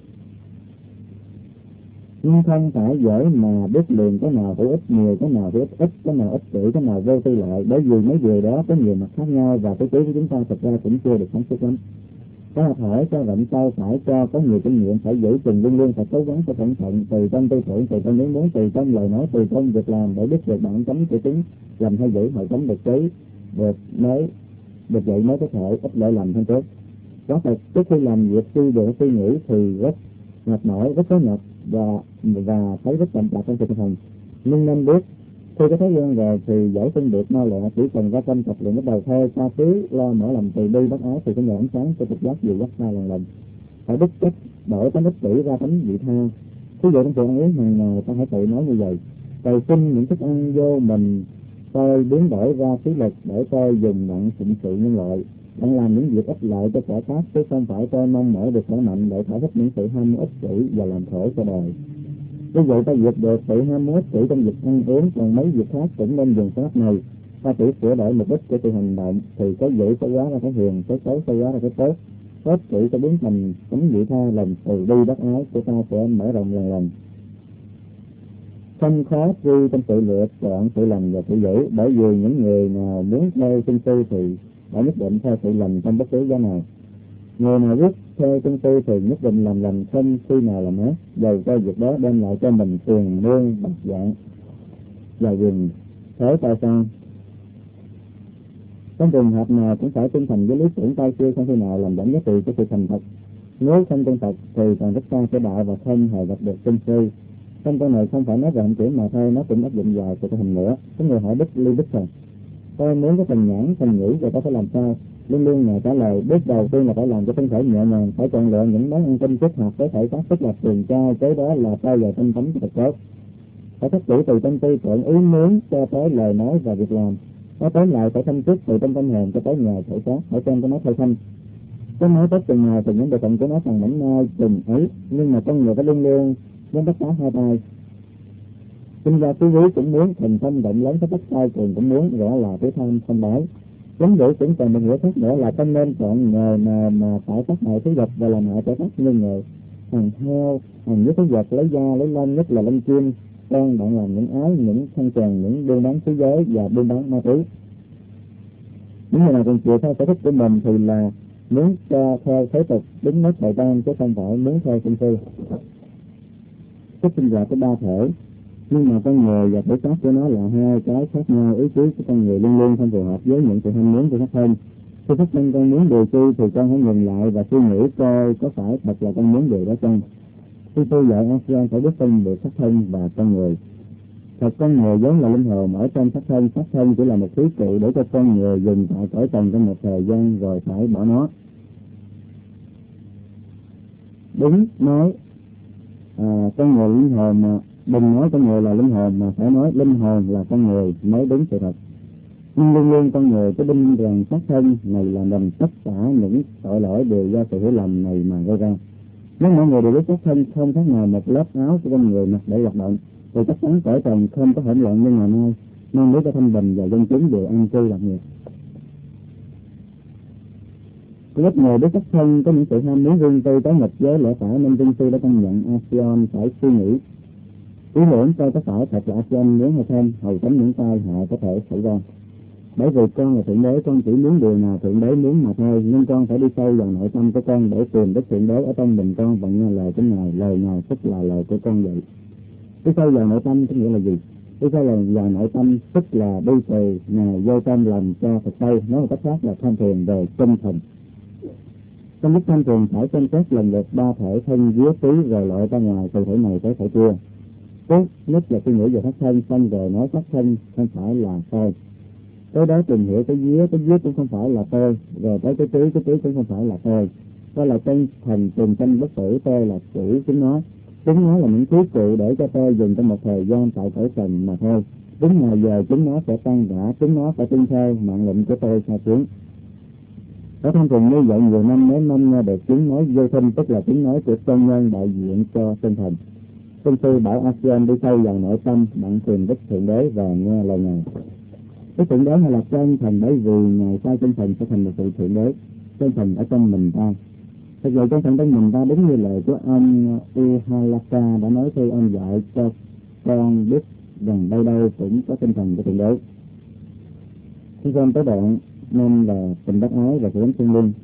Nhưng không phải giỏi mà biết liền cái nào hữu ích nhiều, cái nào hữu ích, cái nào ích kỷ, cái nào vô tư lợi, bởi vì mấy điều đó có nhiều mặt khác nhau, và cái trí của chúng ta thực ra cũng chưa được sáng suốt lắm. Có học hỏi, cho rộng sâu, phải cho có nhiều kinh nghiệm, phải giữ chừng luôn luôn, phải cố gắng, phải cẩn thận, từ trong tư tưởng, từ trong miếng muốn, từ trong lời nói, từ trong việc làm, để biết được bản tánh của chúng làm hay giữ, hội tánh được trí, được vậy mới có thể ít lỗi lầm hơn trước. Có thật trước khi làm việc suy nghĩ thì rất mệt mỏi, rất khó nhọc và thấy rất chậm chạp trong thực hành. Nhưng nên biết khi có thói quen rồi thì dễ phân biệt mau lẹ, chỉ cần ra tâm tập luyện bắt đầu thôi, ta cứ lo mở lòng từ bi bác ái thì sẽ nhờ ánh sáng cho trực giác dịu dắt ta lần lần. Phải biết cách đổi tánh ích kỷ ra tánh vị tha. Ví dụ trong sự ăn uống hàng ngày, ta hãy tự nói như vậy: cầu xin những thức ăn vô mình tôi biến đổi ra khí lực để tôi dùng nặng phụng sự nhân loại. Bạn làm những việc ích lợi cho kẻ khác, chứ không phải tôi mong mỏi được khỏe mạnh để thỏa thích những sự ham muốn ích kỷ và làm khổ cho đời. Vì vậy ta diệt được sự ham muốn ích kỷ trong việc ăn uống, còn mấy việc khác cũng nên dùng pháp này. Ta chỉ sửa đổi mục đích của sự hành động thì cái dữ sẽ hóa ra cái hiền, cái xấu sẽ hóa ra cái tốt. Tốt kỷ sẽ biến thành tấm vị tha, lòng từ bi bác ái của ta sẽ mở rộng lần lần. Không khó truy trong sự lựa chọn sự lành và sự dữ, bởi vì những người nào muốn theo chân tư thì đã nhất định theo sự lành trong bất cứ giá nào. Người nào biết theo chân tư thì nhất định làm lành, không khi nào làm ác, dầu cho việc đó đem lại cho mình tiền lương bạc dạng và quyền thế tài sản. Trong trường hợp nào cũng phải tinh thần với lý tưởng tay kia, không khi nào làm giảm giá trị của sự thành thật. Nếu không chân thật thì còn rất xa cái đạo và không hề gặp được chân sư. Trong câu này không phải nói về hạnh kiểm mà thôi, nó cũng áp dụng vào sự hình nữa. Cái người hỏi Đức Ly Đức rằng tôi muốn có thành nhãn thành nhĩ rồi có phải làm sao? Luôn luôn Ngài trả lời bước đầu tiên là phải làm cho thân thể nhẹ nhàng, phải chọn lựa những món ăn tinh kết hợp với thể xác tức là trường trai, kế đó là trao dồi tinh tấn cho thật tốt. Phải thất chủ từ tâm tư chọn ý muốn cho tới lời nói và việc làm. Nó tóm lại phải thanh chức từ trong tâm hồn cho tới nhờ thể xác, ở trên cái nói thay thanh. Cái nói tốt chừng nào thì những bộ phận của nó càng mảnh mai chừng ấy, nhưng mà con người phải luôn luôn với tất cả hai tay. Sinh ra tứ quý cũng muốn, thành tâm rộng lớn với tất tay cường cũng muốn, rõ là tứ tham không đói. Chính đủ cũng còn một nghĩa khác nữa là không nên chọn nghề nào mà phải tác hại thứ vật và làm hại cho khác như nghề hàng heo, hàng với thứ vật lấy da lấy lông, nhất là lông chim. Con bạn làm những ái, những thân trần, những buôn bán thế giới và buôn bán ma túy. Những người nào còn chịu theo sở thích của mình thì là muốn cho theo thế tục đúng mức thời gian, chứ không phải muốn theo sinh sư. Sức sinh hoạt có ba thể, nhưng mà con người và thể xác của nó là hai cái khác nhau. Ý chí của con người luôn luôn không phù hợp với những sự ham muốn của khác hơn. Khi phát sinh con muốn điều chi thì con hãy ngừng lại và suy nghĩ coi có phải thật là con muốn điều đó chăng. Khi tôi dạy ASEAN phải biết phân biệt xác thân và con người. Thật con người vốn là linh hồn ở trong xác thân chỉ là một khí cụ để cho con người dùng tại cõi trần trong một thời gian rồi phải bỏ nó. Đúng nói con người linh hồn mà đừng nói con người là linh hồn, mà phải nói linh hồn là con người mới đúng sự thật. Nhưng luôn luôn con người có tin rằng xác thân này là mình, tất cả những tội lỗi đều do sự hiểu lầm này mà gây ra. Nếu mọi người đều biết xác thân không khác nào một lớp áo của con người mặc để hoạt động, thì chắc chắn cõi trần không có hỗn loạn như ngày nay, nên để cho thanh bình và dân chúng đều an cư lạc nghiệp. Lớp người biết xác thân có những sự ham muốn riêng tư trái nghịch với lẽ phải, nên Vinh Sư đã công nhận ASEAN phải suy nghĩ ý tưởng coi có phải thật là ASEAN muốn hay không, hầu tránh những tai hại có thể xảy ra. Bởi vì con là thượng đế, con chỉ muốn điều nào thượng đế muốn mà thôi, nhưng con phải đi sâu vào nội tâm của con để tìm đến thượng đế ở trong mình con và nghe lời của Ngài. Lời Ngài tức là lời của con vậy. Đi sâu vào nội tâm có nghĩa là gì? Đi sâu vào nội tâm tức là đi từ Ngài vô trong lòng cho thật sâu, nói một cách khác là tham thiền về tinh thần. Trong lúc tham thiền phải xem xét lần lượt ba thể thân vía trí rồi loại ra ngoài từ thể này tới thể kia. Tốt nhất là suy nghĩ về xác thân, xong rồi nói xác thân không phải là tôi. Tới đó tìm hiểu cái vía cũng không phải là tôi, rồi tới cái trí cũng không phải là tôi. Đó là chân thần trùng sanh bất tử, tôi là chủ chúng nó. Chúng nó là những khí cụ để cho tôi dùng trong một thời gian tại cõi trần mà thôi. Đúng ngày giờ chúng nó sẽ tăng đã, chúng nó phải tuân theo mạng lệnh của tôi sao xuống. Ở thông thường như vậy nhiều năm mấy năm nghe được tiếng nói vô thinh, tức là tiếng nói của tôn nhân đại diện cho tinh thần. Tôn sư bảo ASEAN đi sâu vào nội tâm, bạn tìm đích thượng đế và nghe lời Ngài. Cái thượng đế hay là chân thần, bởi vì Ngài sai tinh thần sẽ thành một sự thượng đế. Chân thần ở trong mình ta. Thật sự chân thần trong mình ta đúng như lời của ông Uhalaka đã nói khi ông dạy cho con biết rằng đâu đâu cũng có tinh thần của thượng đế. Khi con tới đoạn nên là tình bác ái và sự đánh thương linh.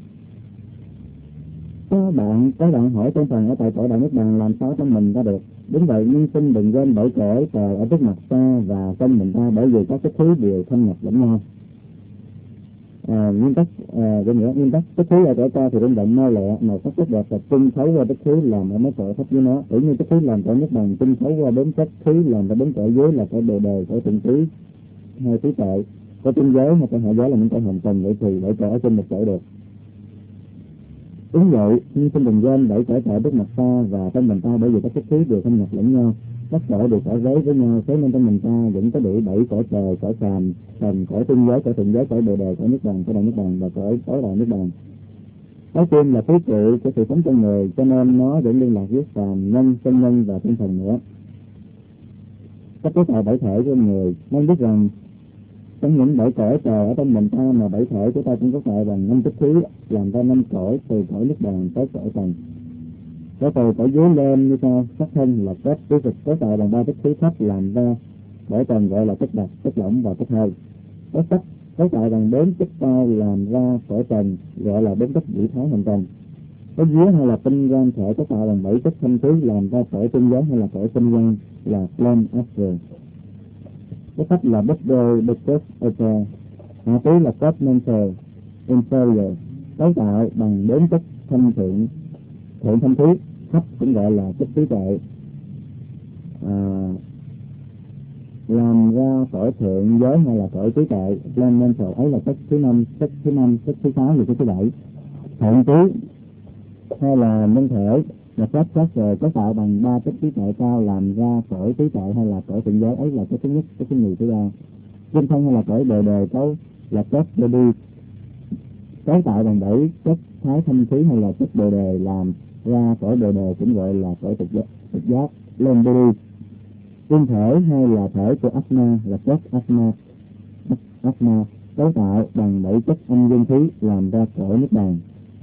Các bạn hỏi tinh thần ở tại cõi đại niết bàn làm sao trong mình ta được? Đúng vậy, nhưng xin đừng quên bởi cõi trời ở trước mặt ta và trong mình ta, bởi vì các cái thứ đều thâm nhập lẫn nhau. Nguyên tắc tức khí ở cõi ta thì rung động mau lẹ, màu sắc rất đẹp, tập trung thấu qua tức khí làm ở mấy cõi thấp với nó. Tự nhiên tức khí làm cõi niết bàn, tinh thấu qua đến chất khí làm ra đến cõi dưới là cõi bề đề, cõi thượng trí hay trí tuệ. Có tinh giới hay cõi hạ giới là những cõi hồng trần, vậy thì bởi cõi ở trên một cõi được. Đúng vậy, nhưng xin đừng quên đẩy cõi trời trước mặt ta và trong mình ta, bởi vì các chất khí đều thâm nhập lẫn nhau, các cõi đều cõi giới với nhau, thế nên trong mình ta vẫn có đủ 7 cõi trời, cõi phàm, cõi tinh giới, cõi thượng giới, cõi bồ đề, cõi niết bàn, cõi đại niết bàn và cõi đại niết bàn. Nói chung là khí cụ của sự sống con người, cho nên nó vẫn liên lạc với phàm nhân, chân nhân và tinh thần nữa. Các cấu tạo 7 thể của con người nên biết rằng trong những 7 cõi trời ở trong mình ta mà 7 thể của ta cũng có tạo bằng 5 tức khí, làm ra 5 cõi từ cõi niết bàn tới cõi trần. Có từ cõi dưới lên như sau: sắc thân là kết của thực có tạo bằng 3 tức khí thấp, làm ra cõi trần gọi là chất đặc, chất lỏng và chất hơi. Có sắc có tạo bằng 4 chất cao, làm ra cõi trần gọi là 4 chất vị thái hành trần. Có vía hay là tinh gan thể có tạo bằng 7 chất thanh khí, làm ra cõi tinh giới hay là cõi tinh gan là flame astral. Cái cách là Buddha Ductus Eter, hạ túi là Continental Inferior, cấu tạo bằng 4 chất thanh thượng thanh khí, thấp cũng gọi là chất trí tuệ. làm ra cõi thượng giới hay là cõi trí tuệ, lên lên sổ ấy là chất thứ năm, chất thứ năm, chất thứ sáu và chất thứ bảy. Thượng trí hay là minh thể là các rồi có tạo bằng ba chất trí tuệ cao làm ra cõi trí tuệ hay là cõi thượng giới, ấy là chất thứ nhất, chất thứ nhì, thứ ba. Kim thân hay là cõi đời đời cấu là chất để đi cấu tạo bằng bảy chất thái thanh khí hay là chất đời đời làm ra cõi đời đời cũng gọi là cõi thực giác lên đi. Tinh thể hay là thể của Atma là chất Atma cấu tạo bằng bảy chất âm dương khí làm ra cõi niết bàn.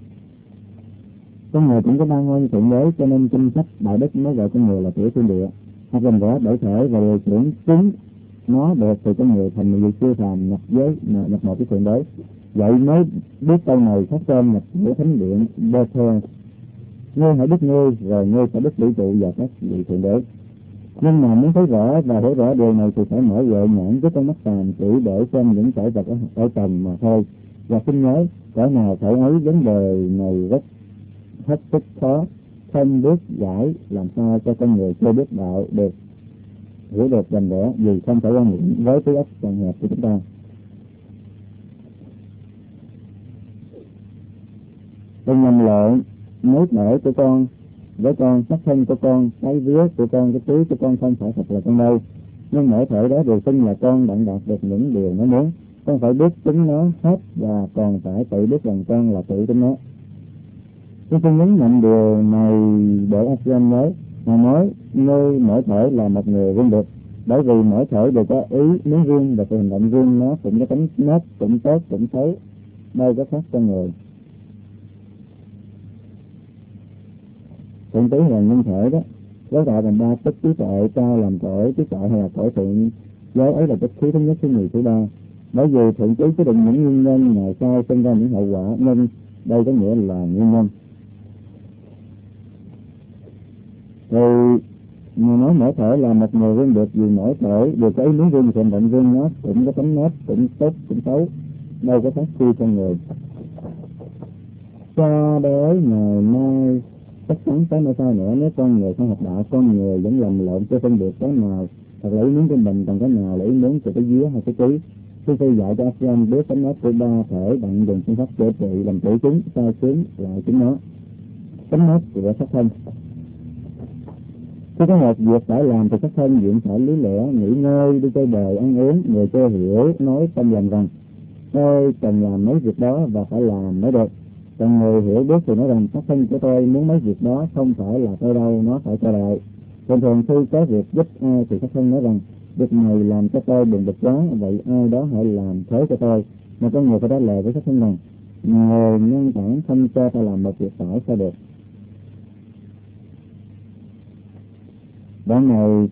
Con người cũng có ba ngôi như thượng đế, cho nên kinh sách đạo đức mới gọi con người là tiểu thiên địa, hoặc làm rõ đổi thể và điều khiển chúng nó được từ con người thành một việc siêu phàm nhập một cái thượng đế. Vậy mới biết câu này khác tên nhập của thánh điện Bethel: ngươi hãy biết ngươi, rồi ngươi sẽ biết vũ trụ và các vị thượng đế. Nhưng mà muốn thấy rõ và hiểu rõ điều này thì phải mở huệ nhãn với con mắt phàm chỉ để xem những cõi vật ở trần mà thôi. Và xin nhớ, cõi nào cõi ấy vấn đề này rất hết sức khó, không biết giải làm sao cho con người chưa biết đạo được hiểu được rành rẽ, vì không phải quan niệm với trí óc càng hẹp của chúng ta. Đừng nhầm lộn mấy thể của con với con, sắc thân của con, cái vía của con, cái túi của con không phải thật là con đâu. Nhưng mỗi thể đó đều tin là con đã đạt được những điều nó muốn. Con phải biết tính nó hết và còn phải tự biết rằng con là tự tính nó. Tôi xin nhấn mạnh điều này để ASEAN nhớ, mà nói nơi mỗi thể là một người riêng biệt, bởi vì mỗi thể đều có ý muốn riêng và sự hành động riêng, nó cũng có tính nết, cũng tốt, cũng xấu, đâu có khác con người. Thượng trí là nhân thể đó, cấu tạo thành ba chất trí tuệ cao làm cõi trí tuệ hay là cõi thượng giới, ấy là chất khí thứ nhất, thứ nhì, thứ ba. Bởi vì thượng trí quyết định những nguyên nhân ngày sau sinh ra những hậu quả, nên đây có nghĩa là nguyên nhân. Rồi người nói mỗi thể là một người riêng biệt, vì mỗi thể đều có ý muốn riêng, hành động riêng, nó cũng có tính nết, cũng tốt, cũng xấu, đâu có khác chi con người. Cho đến ngày nay chắc chắn tới nơi sau nữa, nếu con người không học đạo, con người vẫn lầm lộn chưa phân biệt cái nào thật là ý muốn của mình, còn cái nào là ý muốn của cái vía hay cái trí. Sư Phi dạy cho ASEAN biết tính nết của ba thể bằng dùng phương pháp chữa trị làm chủ chúng, sao xuyến lại chính nó. Tính nết của sắc thân. Khi có một việc phải làm thì sắc thân diện phải lý lẽ, nghỉ ngơi, đi chơi bời, ăn uống. Người chưa hiểu nói trong lòng rằng tôi cần làm mấy việc đó và phải làm mới được. Còn người hiểu biết thì nói rằng sắc thân của tôi muốn mấy việc đó không phải là tôi đâu, nó phải cho lại. Thường thường khi có việc giúp ai thì sắc thân nói rằng việc này làm cho tôi buồn bực quá, vậy ai đó hãy làm thế cho tôi. Mà con người phải trả lời với sắc thân rằng người nhân bản không cho ta làm một việc phải sao được. Đoạn này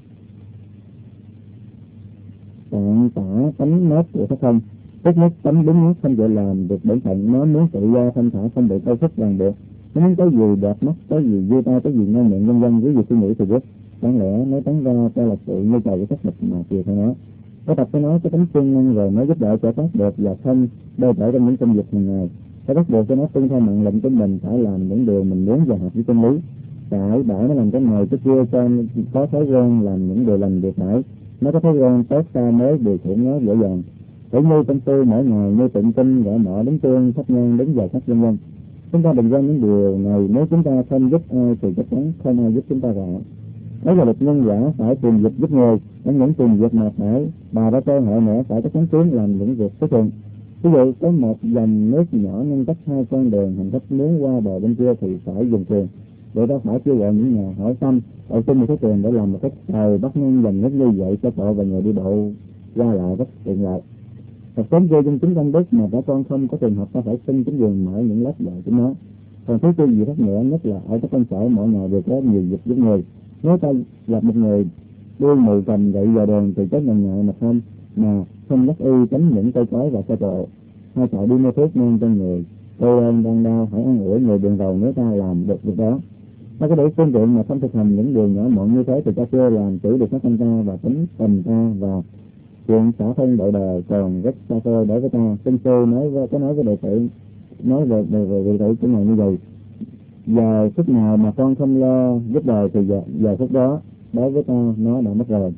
tạng tả tánh nết của sắc thân. Tức nhất, tánh đúng nhất không chịu làm việc bổn phận, nó muốn tự do thanh thản, không bị câu thúc ràng buộc. Nó muốn cái gì đẹp mắt, cái gì vui tai, cái gì ngon miệng, vân vân, với việc suy nghĩ thì biết. Đáng lẽ nói tánh ra cho là sự nhu cầu của sắc lực mà chiều theo nó. Có tập với nó cái tính siêng năng rồi mới giúp đỡ cho tác được và không đôi trở trong những công việc hàng ngày. Phải bắt buộc cho nó tuân theo mệnh lệnh của mình, phải làm những điều mình muốn và hợp với chân lý. Phải bảo nó làm cái này cái kia cho có thói quen làm những điều lành việc phải. Nó có thói quen tốt ta mới điều khiển nó dễ dàng. Phải như tâm tư mỗi ngày, như tụng kinh, gõ mỏ, đến tương, thắp nhang, đến giờ thắp vân vân. Chúng ta đừng quên những điều này, nếu chúng ta không giúp ai thì chắc chắn không ai giúp chúng ta cả. Đấy là luật nhân quả, phải tìm việc giúp người, những tìm việc mà phải bà ra cơ hội nữa, phải chắc chắn tiến làm những việc cuối cùng. Ví dụ có một dòng nước nhỏ ngăn cách hai con đường, hành khách muốn qua bờ bên kia thì phải dùng thuyền. Vậy ta phải kêu gọi những nhà hỏi thăm ở trên một cái thuyền để làm một cái tàu bắt ngang dòng nước như vậy cho cậu và người đi bộ qua lại rất tiện lợi. Thật sớm vô trong chính công đức mà trẻ con không có trường hợp ta phải xin chính quyền mở những lớp dạy chúng nó. Còn thứ tư gì khác nữa, nhất là ở các công sở mỗi ngày đều có nhiều việc giúp người. Nếu ta gặp một người đuôi mù cầm gậy vào đường thì chết ngần ngại mà không đắc y tránh những cây cối và xe trộ, hay sợ đi mua thuốc mang cho người cô đơn đang đau, hãy an ủi người đường đầu nếu ta làm được việc đó. Ta có để phương tiện mà không thực hành những điều nhỏ mọn như thế thì ta chưa làm chủ được các thân ta và tính tình ta, và chuyện xả thân đội đời còn rất xa xôi đối với ta. Kinh sư nói với đệ tử, nói về đệ tử của ngài như vậy: giờ phút nào mà con không lo giúp đời thì giờ phút đó đối với ta nó đã mất rồi.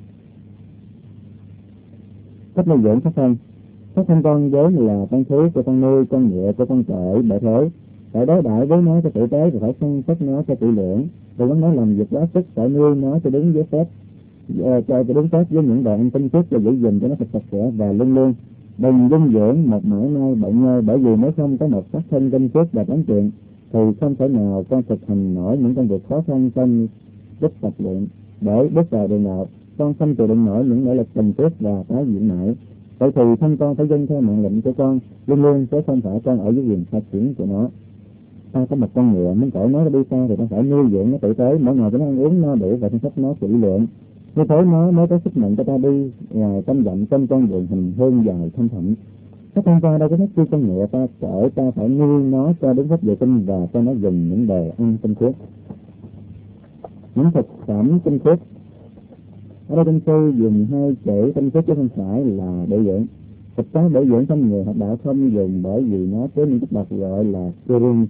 Cách nuôi dưỡng phát thân. Phát thân con vốn là con thú của con nuôi, con ngựa của con trọi, bởi thế phải đối đãi với nó cho tử tế và phải chăm sóc nó cho kỹ lưỡng. Đừng có nó làm việc quá sức, phải nuôi nó cho đúng với phép, cho đúng phép với những đồ ăn tinh khiết và giữ gìn cho nó thật sạch sẽ và luôn luôn đừng dinh dưỡng một mãi may bệnh nhơ, bởi vì nếu không có một phát thân tinh khiết và tránh chuyện thì không thể nào con thực hành nổi những công việc khó khăn trong lúc tập luyện. Để bước vào đường đạo, con không chịu đựng nổi những nỗ lực cần thiết và tái diễn mãi. Vậy thì thân con phải dâng theo mệnh lệnh của con, luôn luôn, chứ không phải con ở dưới quyền phát triển của nó. Ta có một con ngựa, muốn cởi nó đi xa thì ta phải nuôi dưỡng nó tử tế, mỗi ngày cho nó ăn uống no đủ và chăm sóc nó kỹ lưỡng. Như thế nó mới có sức mạnh cho ta đi ngoài trăm dặm trong con đường hình hương dài thăm thẳm. Các con ta đâu có thích chi con ngựa ta cởi, ta phải nuôi nó cho đúng phép vệ sinh và cho nó dùng những đồ ăn tinh khiết, những thực phẩm tinh khiết. Ở đây tinh sư dùng hai chữ tinh khiết chứ không phải là bổ dưỡng. Thực tế bổ dưỡng trong người học đạo không dùng, bởi vì nó có những chất độc gọi là curin.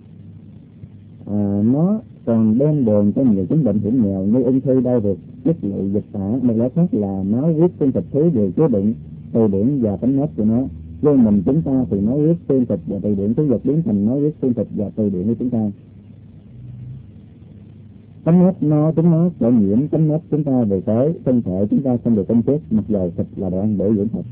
Nó còn đem đường cho nhiều chứng bệnh hiểm nghèo như ung thư, đau ruột, tích lụy, dịch tả. Một lẽ khác là máu huyết trên thịt thứ đều chứa đựng từ điển và tánh nết của nó. Với mình chúng ta thì máu huyết xương thịt và từ điển tiếng Việt biến thành máu huyết xương thịt và từ điển của chúng ta. Tánh nết chúng nó sẽ nhiễm tánh nết chúng ta về tới thân thể chúng ta không được tinh khiết, mặc dầu thịt là đồ ăn bổ dưỡng thật.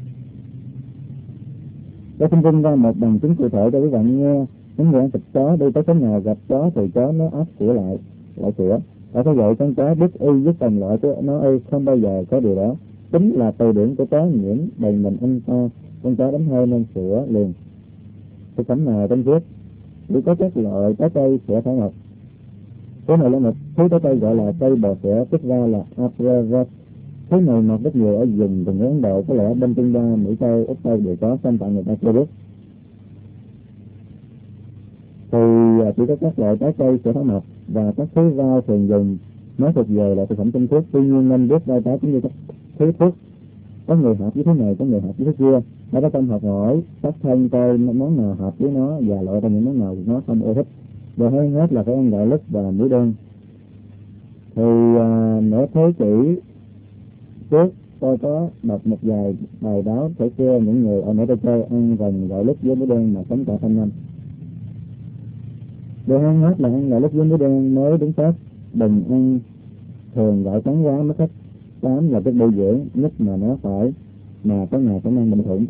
Để thông tin ra một bằng chứng cụ thể cho quý bạn nghe. Những người ăn thịt chó đi tới cái nhà gặp chó thì chó nó áp sữa lại sữa. Và thế vậy con chó biết y với đồng loại của nó y, không bao giờ có điều đó. Chính là từ điển của chó nhiễm đầy mình ăn to, con chó đánh hơi nên sữa liền. Thực phẩm nào tinh khiết? Chỉ có các loại trái cây sữa thảo ngọt. Cái này là một thứ trái cây gọi là cây bò sữa, tức ra là apricot. Thứ này mọc rất nhiều ở vùng Ấn Độ, có lẽ bên Trung Hoa, Mỹ Tây, Úc Tây đều có, xâm phạm người ta chưa biết. Thì chỉ có các loại trái cây sữa thảo ngọt và các thứ rau thường dùng nó thuộc về là thực phẩm tinh khiết. Tuy nhiên nên biết rau trái cũng như các thứ thuốc, có người hợp với thứ này, có người hợp với thứ kia. Đã có tâm học hỏi các thân coi món nào hợp với nó và loại ra những món nào nó không ưa thích. Và hơn hết là phải ăn gạo lứt và muối đen. Thì nửa thế kỷ trước tôi có đọc một vài bài báo thể xưa những người ở Mỹ Tây ăn gần gạo lứt với muối đen mà sống cả trăm năm. Điều hơn hết là ăn gạo lứt với muối đen mới đúng phép, đừng ăn thường gạo trắng quá mất hết. Tám là cái bổ dưỡng nhất mà nó phải, mà có ngày phải ăn bình thường.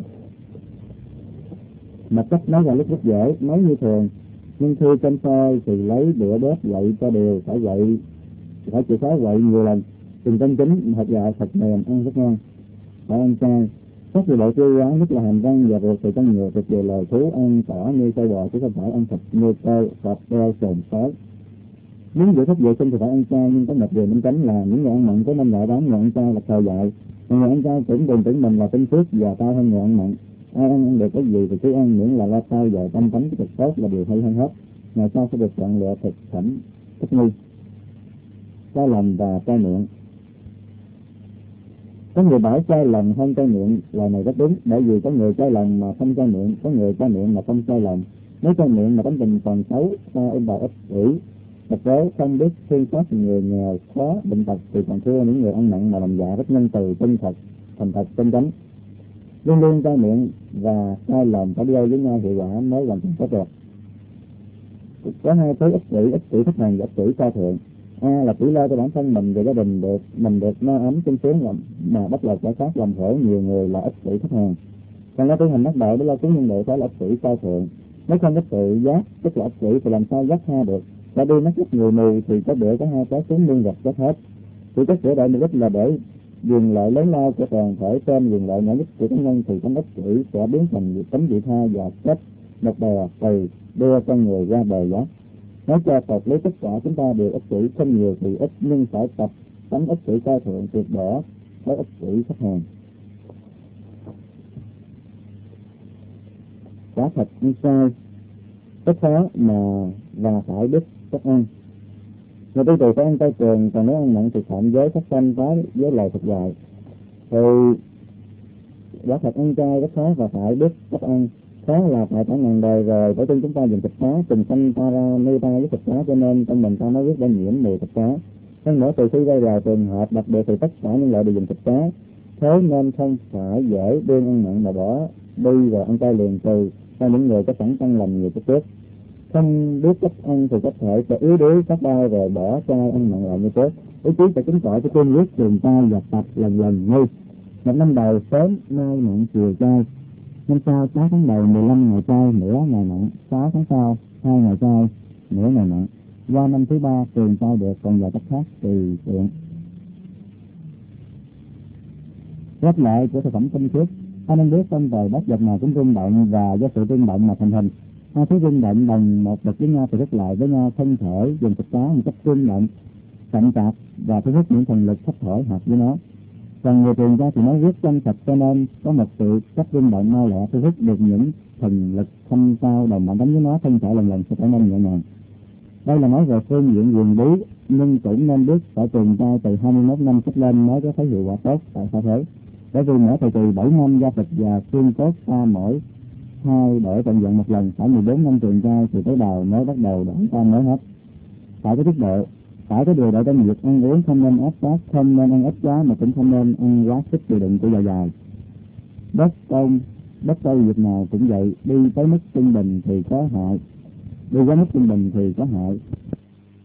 Mà cách nấu gạo lứt rất dễ, nấu như thường, nhưng khi trên phơi thì lấy đũa bếp quậy cho đều, phải chịu khó quậy nhiều lần. Từng chân chính hạt gạo thật mềm, ăn rất ngon. Phải ăn chay. Các vị bộ tiêu hóa nhất là hàm răng và ruột thì trong nhiều thịt về loài thú ăn cỏ như cây bò, chứ không phải ăn thịt như cây, cọp, heo, sườn, sói. Nếu giữ thích vệ sinh thì phải ăn chay, nhưng có một điều nên tránh là những người ăn mặn có nên lại đám người ăn chay là khờ dại. Người ăn chay cũng đừng tưởng mình là tinh khiết và cao hơn người ăn mặn. Ai ăn được cái gì thì cứ ăn, miễn là lo cao và tâm tánh cái thực tốt là điều hay hơn hết. Ngày sau sẽ được chọn lựa thực phẩm thích nghi. Cai lòng và cai miệng. Có người bảo cai lòng hơn cai miệng, lời này rất đúng, bởi vì có người cai lòng mà không cai miệng, có người cai miệng mà không cai lòng. Nếu cai miệng mà tánh tình còn xấu, ta ôm vào ích kỷ, thực tế không biết thương xót người nghèo khó bệnh tật thì còn thua những người ăn mặn mà lòng dạ rất nhân từ, chân thật, thành thật, chân chánh. Luôn luôn cai miệng và cai lòng phải đi đôi với nhau, hiệu quả mới hoàn thành tốt được. Có hai thứ ích kỷ khách hàng và ích kỷ cao thượng. A là chỉ lo cho bản thân mình và gia đình mình được no ấm sung sướng, mà bất lực kẻ khác làm khổ nhiều người là ích kỷ khách hàng. Còn lo tu hành đắc đạo để lo chúng nhân độ phải là ích kỷ cao thượng. Nếu không có tự giác tức là ích kỷ thì làm sao giác tha được. Đã đi mắt giúp người mù thì có bữa có hai cái xuống liên gặp chết hết. Chỉ có sửa đại mục đích là để quyền lợi lớn lao của toàn thể trên quyền lợi nhỏ nhất của cá nhân, thì tấm ích kỷ sẽ biến thành tấm vị tha và cách một bè từ đưa con người ra bờ giác. Nói cho tập lý tất cả chúng ta đều ích kỷ, không nhiều thì ít, nhưng phải tập tấm ích kỷ cao thượng tuyệt bỏ với ích kỷ khách hàng. Quả thật ăn sai rất khó mà và phải biết cách ăn. Người tu trì phải ăn chay trường, còn nếu ăn mặn thì phạm giới sát sanh với lời thực dạy. Thì quả thật ăn chay rất khó và phải biết cách ăn. Khó là phải cả ngàn đời rồi, bởi trên chúng ta dùng thịt cá, trùng sanh ta ra nuôi ta với thịt cá, cho nên trong mình ta mới biết đã nhiễm mùi thịt cá. Hơn nữa từ khi gây ra trường hợp đặc biệt thì tất cả những loại đều dùng thịt cá, thế nên không phải dễ đương ăn mặn mà bỏ đi rồi ăn chay liền trừ cho những người có sẵn căn lành nhiều chút trước. Không biết cách ăn thì có thể sẽ yếu đuối phát đau rồi bỏ chay ăn mặn lại như trước. Ý chí sẽ chứng tỏ cái cương quyết trường chay và tập lần lần như một năm đầu sớm nay mặn chiều chay, năm sau 6 tháng đầu 15 ngày chay nửa ngày mặn, 6 tháng sau 2 ngày chay nửa ngày mặn. Qua năm thứ 3 trường chay được, còn vài cách khác tùy tiện. Kết lại của thực phẩm tinh khiết. Anh nên biết trong trời đất vật nào cũng rung động và do sự rung động mà thành hình. Hai thứ rung động bằng một bậc với nhau thì rất lại với nhau, không thể dùng thịt cá một cách rung động chậm chạp và thu hút những thần lực thấp thổi hợp với nó. Còn người truyền ra thì nói viết chân thật, cho nên có một sự cách rung động mau lẹ thu hút được những thần lực thâm cao đồng mạnh đánh với nó, không thể lần lần sẽ trở nên nhẹ nhàng. Đây là nói về phương diện quyền bí, nhưng cũng nên biết phải truyền ra từ 21 năm trở lên mới có thấy hiệu quả tốt tại sao thế. Bởi vì mỗi thời kỳ 7 năm da thịt và xương cốt ta mỗi hai đổi tận dụng một lần, phải 14 năm truyền ra thì tế bào mới bắt đầu đổi tan mới hết. Phải có tiết độ, phải có điều độ trong việc ăn uống, không nên ép sát, không nên ăn ít quá mà cũng không nên ăn quá sức chịu đựng của dạ dày. Bất câu việc nào cũng vậy, đi tới mức trung bình thì có hại, đi quá mức trung bình thì có hại.